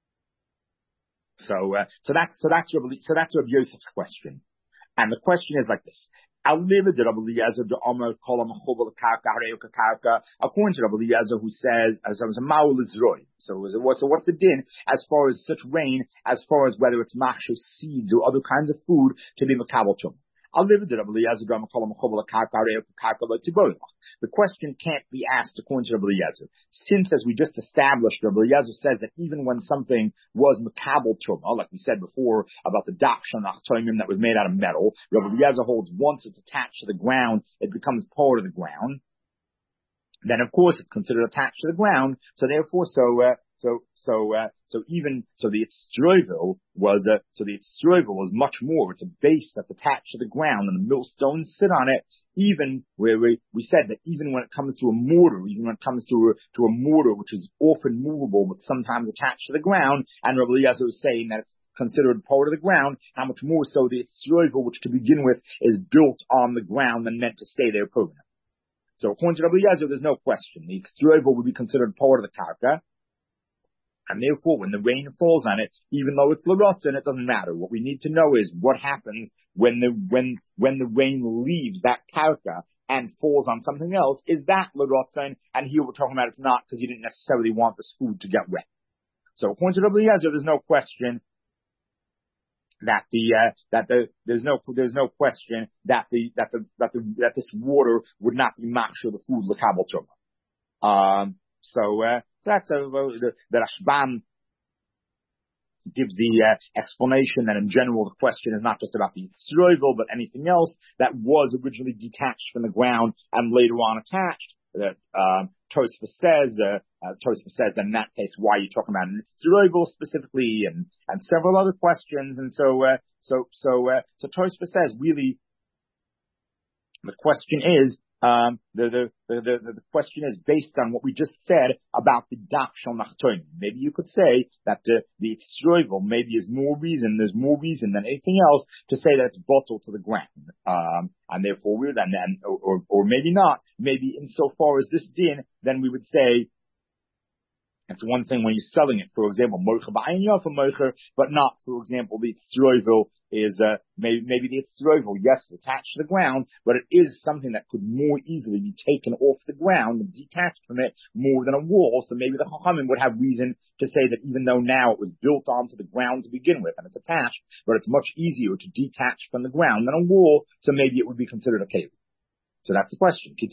S1: so, uh, so that's, so that's Rabbi, so that's Rabbi Yosef's question. And the question is like this. According to Rabbi Eliezer, who says, as a ma'ul izroi. So, so what's the din as far as such rain, as far as whether it's machshir seeds or other kinds of food to be makabel tumah? The question can't be asked according to Rabbi Eliezer, since, as we just established, Rabbi Eliezer says that even when something was makabel tumah, like we said before about the dakshan achtoimim that was made out of metal, Rabbi Eliezer holds once it's attached to the ground, it becomes part of the ground. Then, of course, it's considered attached to the ground. So, therefore, so uh, so so uh, so even so, the tzroivil was uh, so the tzroivil was much more. It's a base that's attached to the ground, and the millstones sit on it. Even where we, we said that even when it comes to a mortar, even when it comes to a, to a mortar which is often movable but sometimes attached to the ground, and Rabbi Eliezer was saying that it's considered part of the ground, how much more so the tzroivil, which to begin with is built on the ground and meant to stay there permanently. So according to Rabbi Eliezer, there's no question. The tzroivil would be considered part of the karka. And therefore, when the rain falls on it, even though it's l'rotzen, it doesn't matter. What we need to know is what happens when the when when the rain leaves that karka and falls on something else. Is that l'rotzen? And here we're talking about it's not, because you didn't necessarily want this food to get wet. So according to Rabbi Eliezer, there's no question that the uh, that the there's no there's no question that the that the that the that this water would not be machshir the food l'kabel tumah. Um. So uh, that's a, the, the Rashbam gives the uh, explanation that in general the question is not just about the Yisroel, but anything else that was originally detached from the ground and later on attached. That uh, Tosfos says, uh, uh, Tosfos says that in that case, why are you talking about an Yisroel specifically, and and several other questions. And so uh, so so uh, so Tosfos says really the question is. Um, the, the, the, the, the question is based on what we just said about the dak shel nachtonim. Maybe you could say that the, the Yisroel maybe is more reason, there's more reason than anything else to say that it's bottled to the ground. Um, and therefore we're then, and, or, or, or maybe not, maybe insofar as this din, then we would say, it's one thing when you're selling it, for example, mocher ba'ayin for mocher, but not, for example, the Yisroel is, uh, maybe, maybe the Yisroel, yes, attached to the ground, but it is something that could more easily be taken off the ground and detached from it more than a wall. So maybe the Chachamim would have reason to say that even though now it was built onto the ground to begin with and it's attached, but it's much easier to detach from the ground than a wall, so maybe it would be considered a cave. So that's the question. The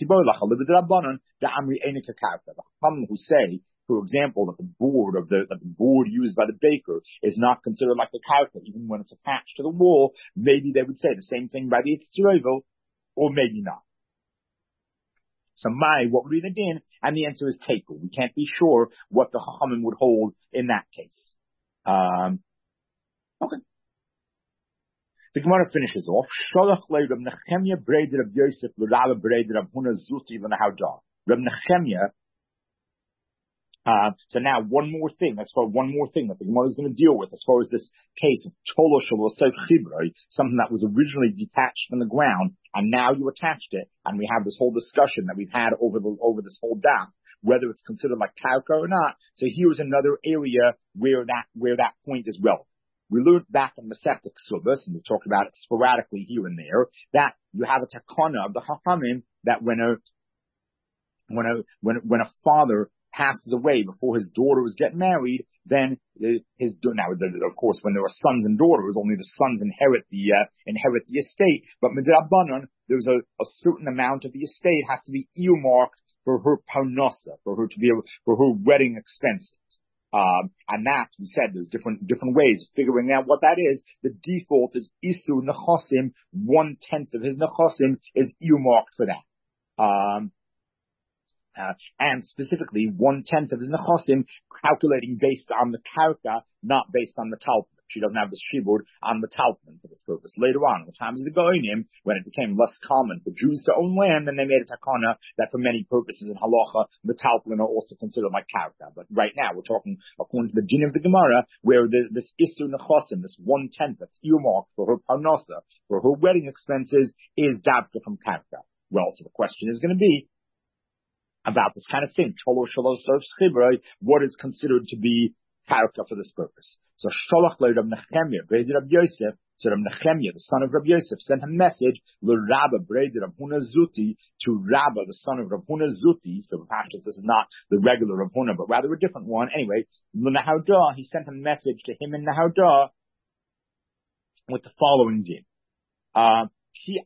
S1: Chachamim who say, for example, that the board of the, that the board used by the baker is not considered like the karka, even when it's attached to the wall, maybe they would say the same thing by the Yisroel, or maybe not. So my, what would be the din? And the answer is tekel. We can't be sure what the Chachamim would hold in that case. Um, okay. The Gemara finishes off. Sholach le Reb Nechemia breider Reb Yosef l'Rabba breider Reb Huna Zuti v'Nahaudah. Reb Nechemia. Uh, so now one more thing, as far one more thing that the Gemara is going to deal with, as far as this case of Tolo Shelo Seif Chibroi, something that was originally detached from the ground, and now you attached it, and we have this whole discussion that we've had over the, over this whole daf, whether it's considered like karka or not. So here's another area where that, where that point is relevant. We learned back in Masechta Ksubos, and we talked about it sporadically here and there, that you have a takana of the Chachamim that when a, when a, when, when a father passes away before his daughter was getting married, then his now of course when there are sons and daughters, only the sons inherit the uh, inherit the estate. But midrabanan, there's a, a certain amount of the estate has to be earmarked for her parnasa, for her to be able, for her wedding expenses. Um, and that we said there's different different ways of figuring out what that is. The default is isu nechosim. One tenth of his nechosim is earmarked for that. Um, Uh, and specifically one-tenth of his nechosim, calculating based on the karka, not based on the talpin. She doesn't have the shibur on the talpin for this purpose. Later on, in the times of the Goinim, when it became less common for Jews to own land, then they made a takana that for many purposes in halacha, the talpin are also considered like karka. But right now, we're talking according to the din of the Gemara, where the, this isu nechosim, this one-tenth that's earmarked for her parnasa, for her wedding expenses, is davka from karka. Well, so the question is going to be, about this kind of thing, Tolo Shelo Seif Chibroi, what is considered to be karka for this purpose. So Sholach le Reb Nechemia, breider Reb Yosef, so Reb Nechemia, the son of Reb Yosef, sent a message, l'Rabba breider Reb Huna Zuti, to Rabba, the son of Reb Huna Zuti, so perhaps this is not the regular Reb Huna, but rather a different one. Anyway, l'Nahaudah, he sent a message to him in Nahaudah with the following din. Uh, he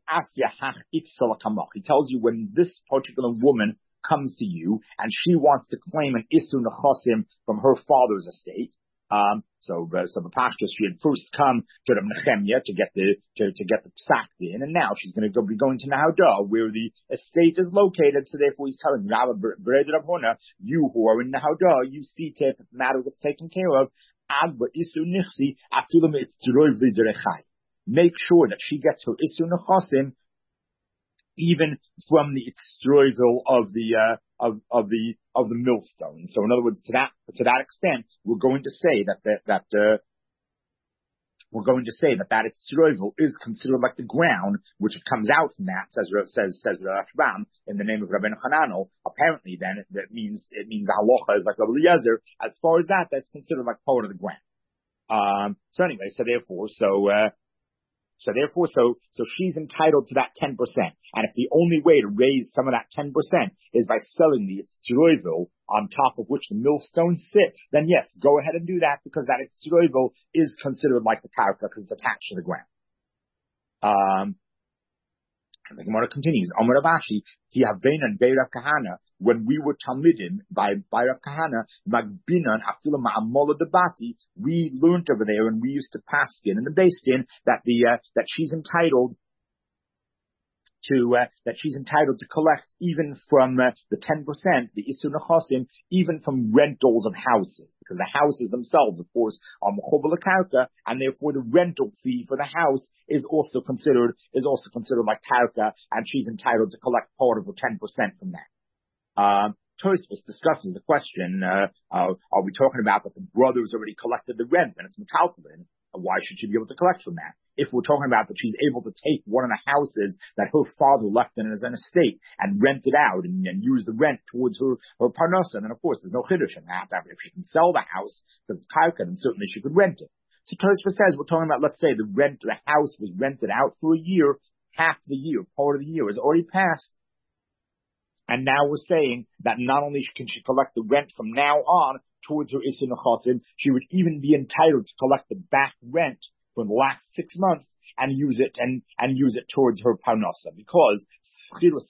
S1: tells you when this particular woman comes to you and she wants to claim an isu nechosim from her father's estate. Um, so, uh, so the pashtus, she had first come to the Nechemia to get the, to, to get the psak in, and now she's going to go be going to Nahaudah, where the estate is located, so therefore he's telling Rabba breider Reb Huna, you who are in Nahaudah, you see to if the matter gets taken care of, agba isu nichsi, aftulam it's tzuroi v'derechai. Make sure that she gets her isu nechosim even from the extroival of the uh, of of the of the millstone. So, in other words, to that to that extent, we're going to say that that that uh, we're going to say that that Itzroivel is considered like the ground, which it comes out from that, says, says, says Rashbam, in the name of Rabbeinu Hananel. Apparently then, that means, it means the halacha is like Rabbi Eliezer. As far as that, that's considered like part of the ground. Um, so anyway, so therefore, so, uh, So therefore, so, so she's entitled to that ten percent. And if the only way to raise some of that ten percent is by selling the Itzroivel on top of which the millstones sit, then yes, go ahead and do that, because that Itzroivel is considered like the karka because it's attached to the ground. Um, and the Gemara continues, Amar Rav Ashi, Ki Havenan Bei Rav Kahana, when we were Talmidim by, by Rav Kahana, Magbinan, Afila Ma'amola Debati, we learned over there and we used to paskin in the Beis Din that the, uh, that she's entitled to, uh, that she's entitled to collect even from, uh, the ten percent, the Isur Nechasim, even from rentals of houses. Because the houses themselves, of course, are Mechovel Karka, and therefore the rental fee for the house is also considered, is also considered like Karka, and she's entitled to collect part of her ten percent from that. Um, Tosfos discusses the question, uh, uh, are we talking about that the brothers already collected the rent and it's metaltalin? Why should she be able to collect from that? If we're talking about that she's able to take one of the houses that her father left in as an estate and rent it out and, and use the rent towards her, her parnasa, then of course there's no chiddush in that. If she can sell the house because it's karka, then certainly she could rent it. So Tosfos says we're talking about, let's say the rent, the house was rented out for a year, half the year, part of the year has already passed. And now we're saying that not only can she collect the rent from now on towards her Isur Nechasim, she would even be entitled to collect the back rent for the last six months and use it and, and use it towards her parnasa. Because the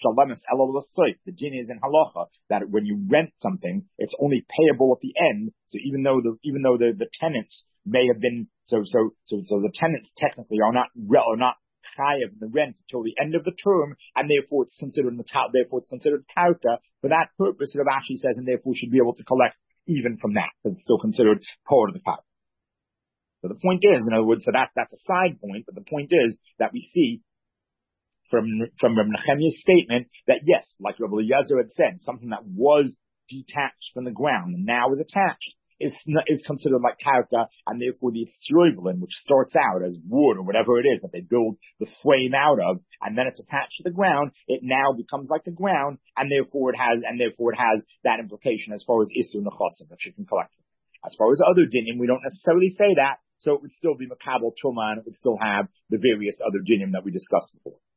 S1: din is in halacha that when you rent something, it's only payable at the end. So even though the, even though the, the tenants may have been, so, so, so, so the tenants technically are not, are not chayav the rent until the end of the term, and therefore it's considered therefore it's considered karka. For that purpose, Rav Ashi says, and therefore should be able to collect even from that, because it's still considered part of the karka. So the point is, in other words, so that that's a side point, but the point is that we see from from Reb Nechemiah's statement that yes, like Rabbi Eliezer had said, something that was detached from the ground and now is attached is is considered like karka, and therefore the Itzroivelin, which starts out as wood or whatever it is that they build the frame out of, and then it's attached to the ground, it now becomes like the ground, and therefore it has and therefore it has that implication as far as Isur Nechasim that she can collect. As far as other dinim, we don't necessarily say that, so it would still be makabel truma, and it would still have the various other dinim that we discussed before.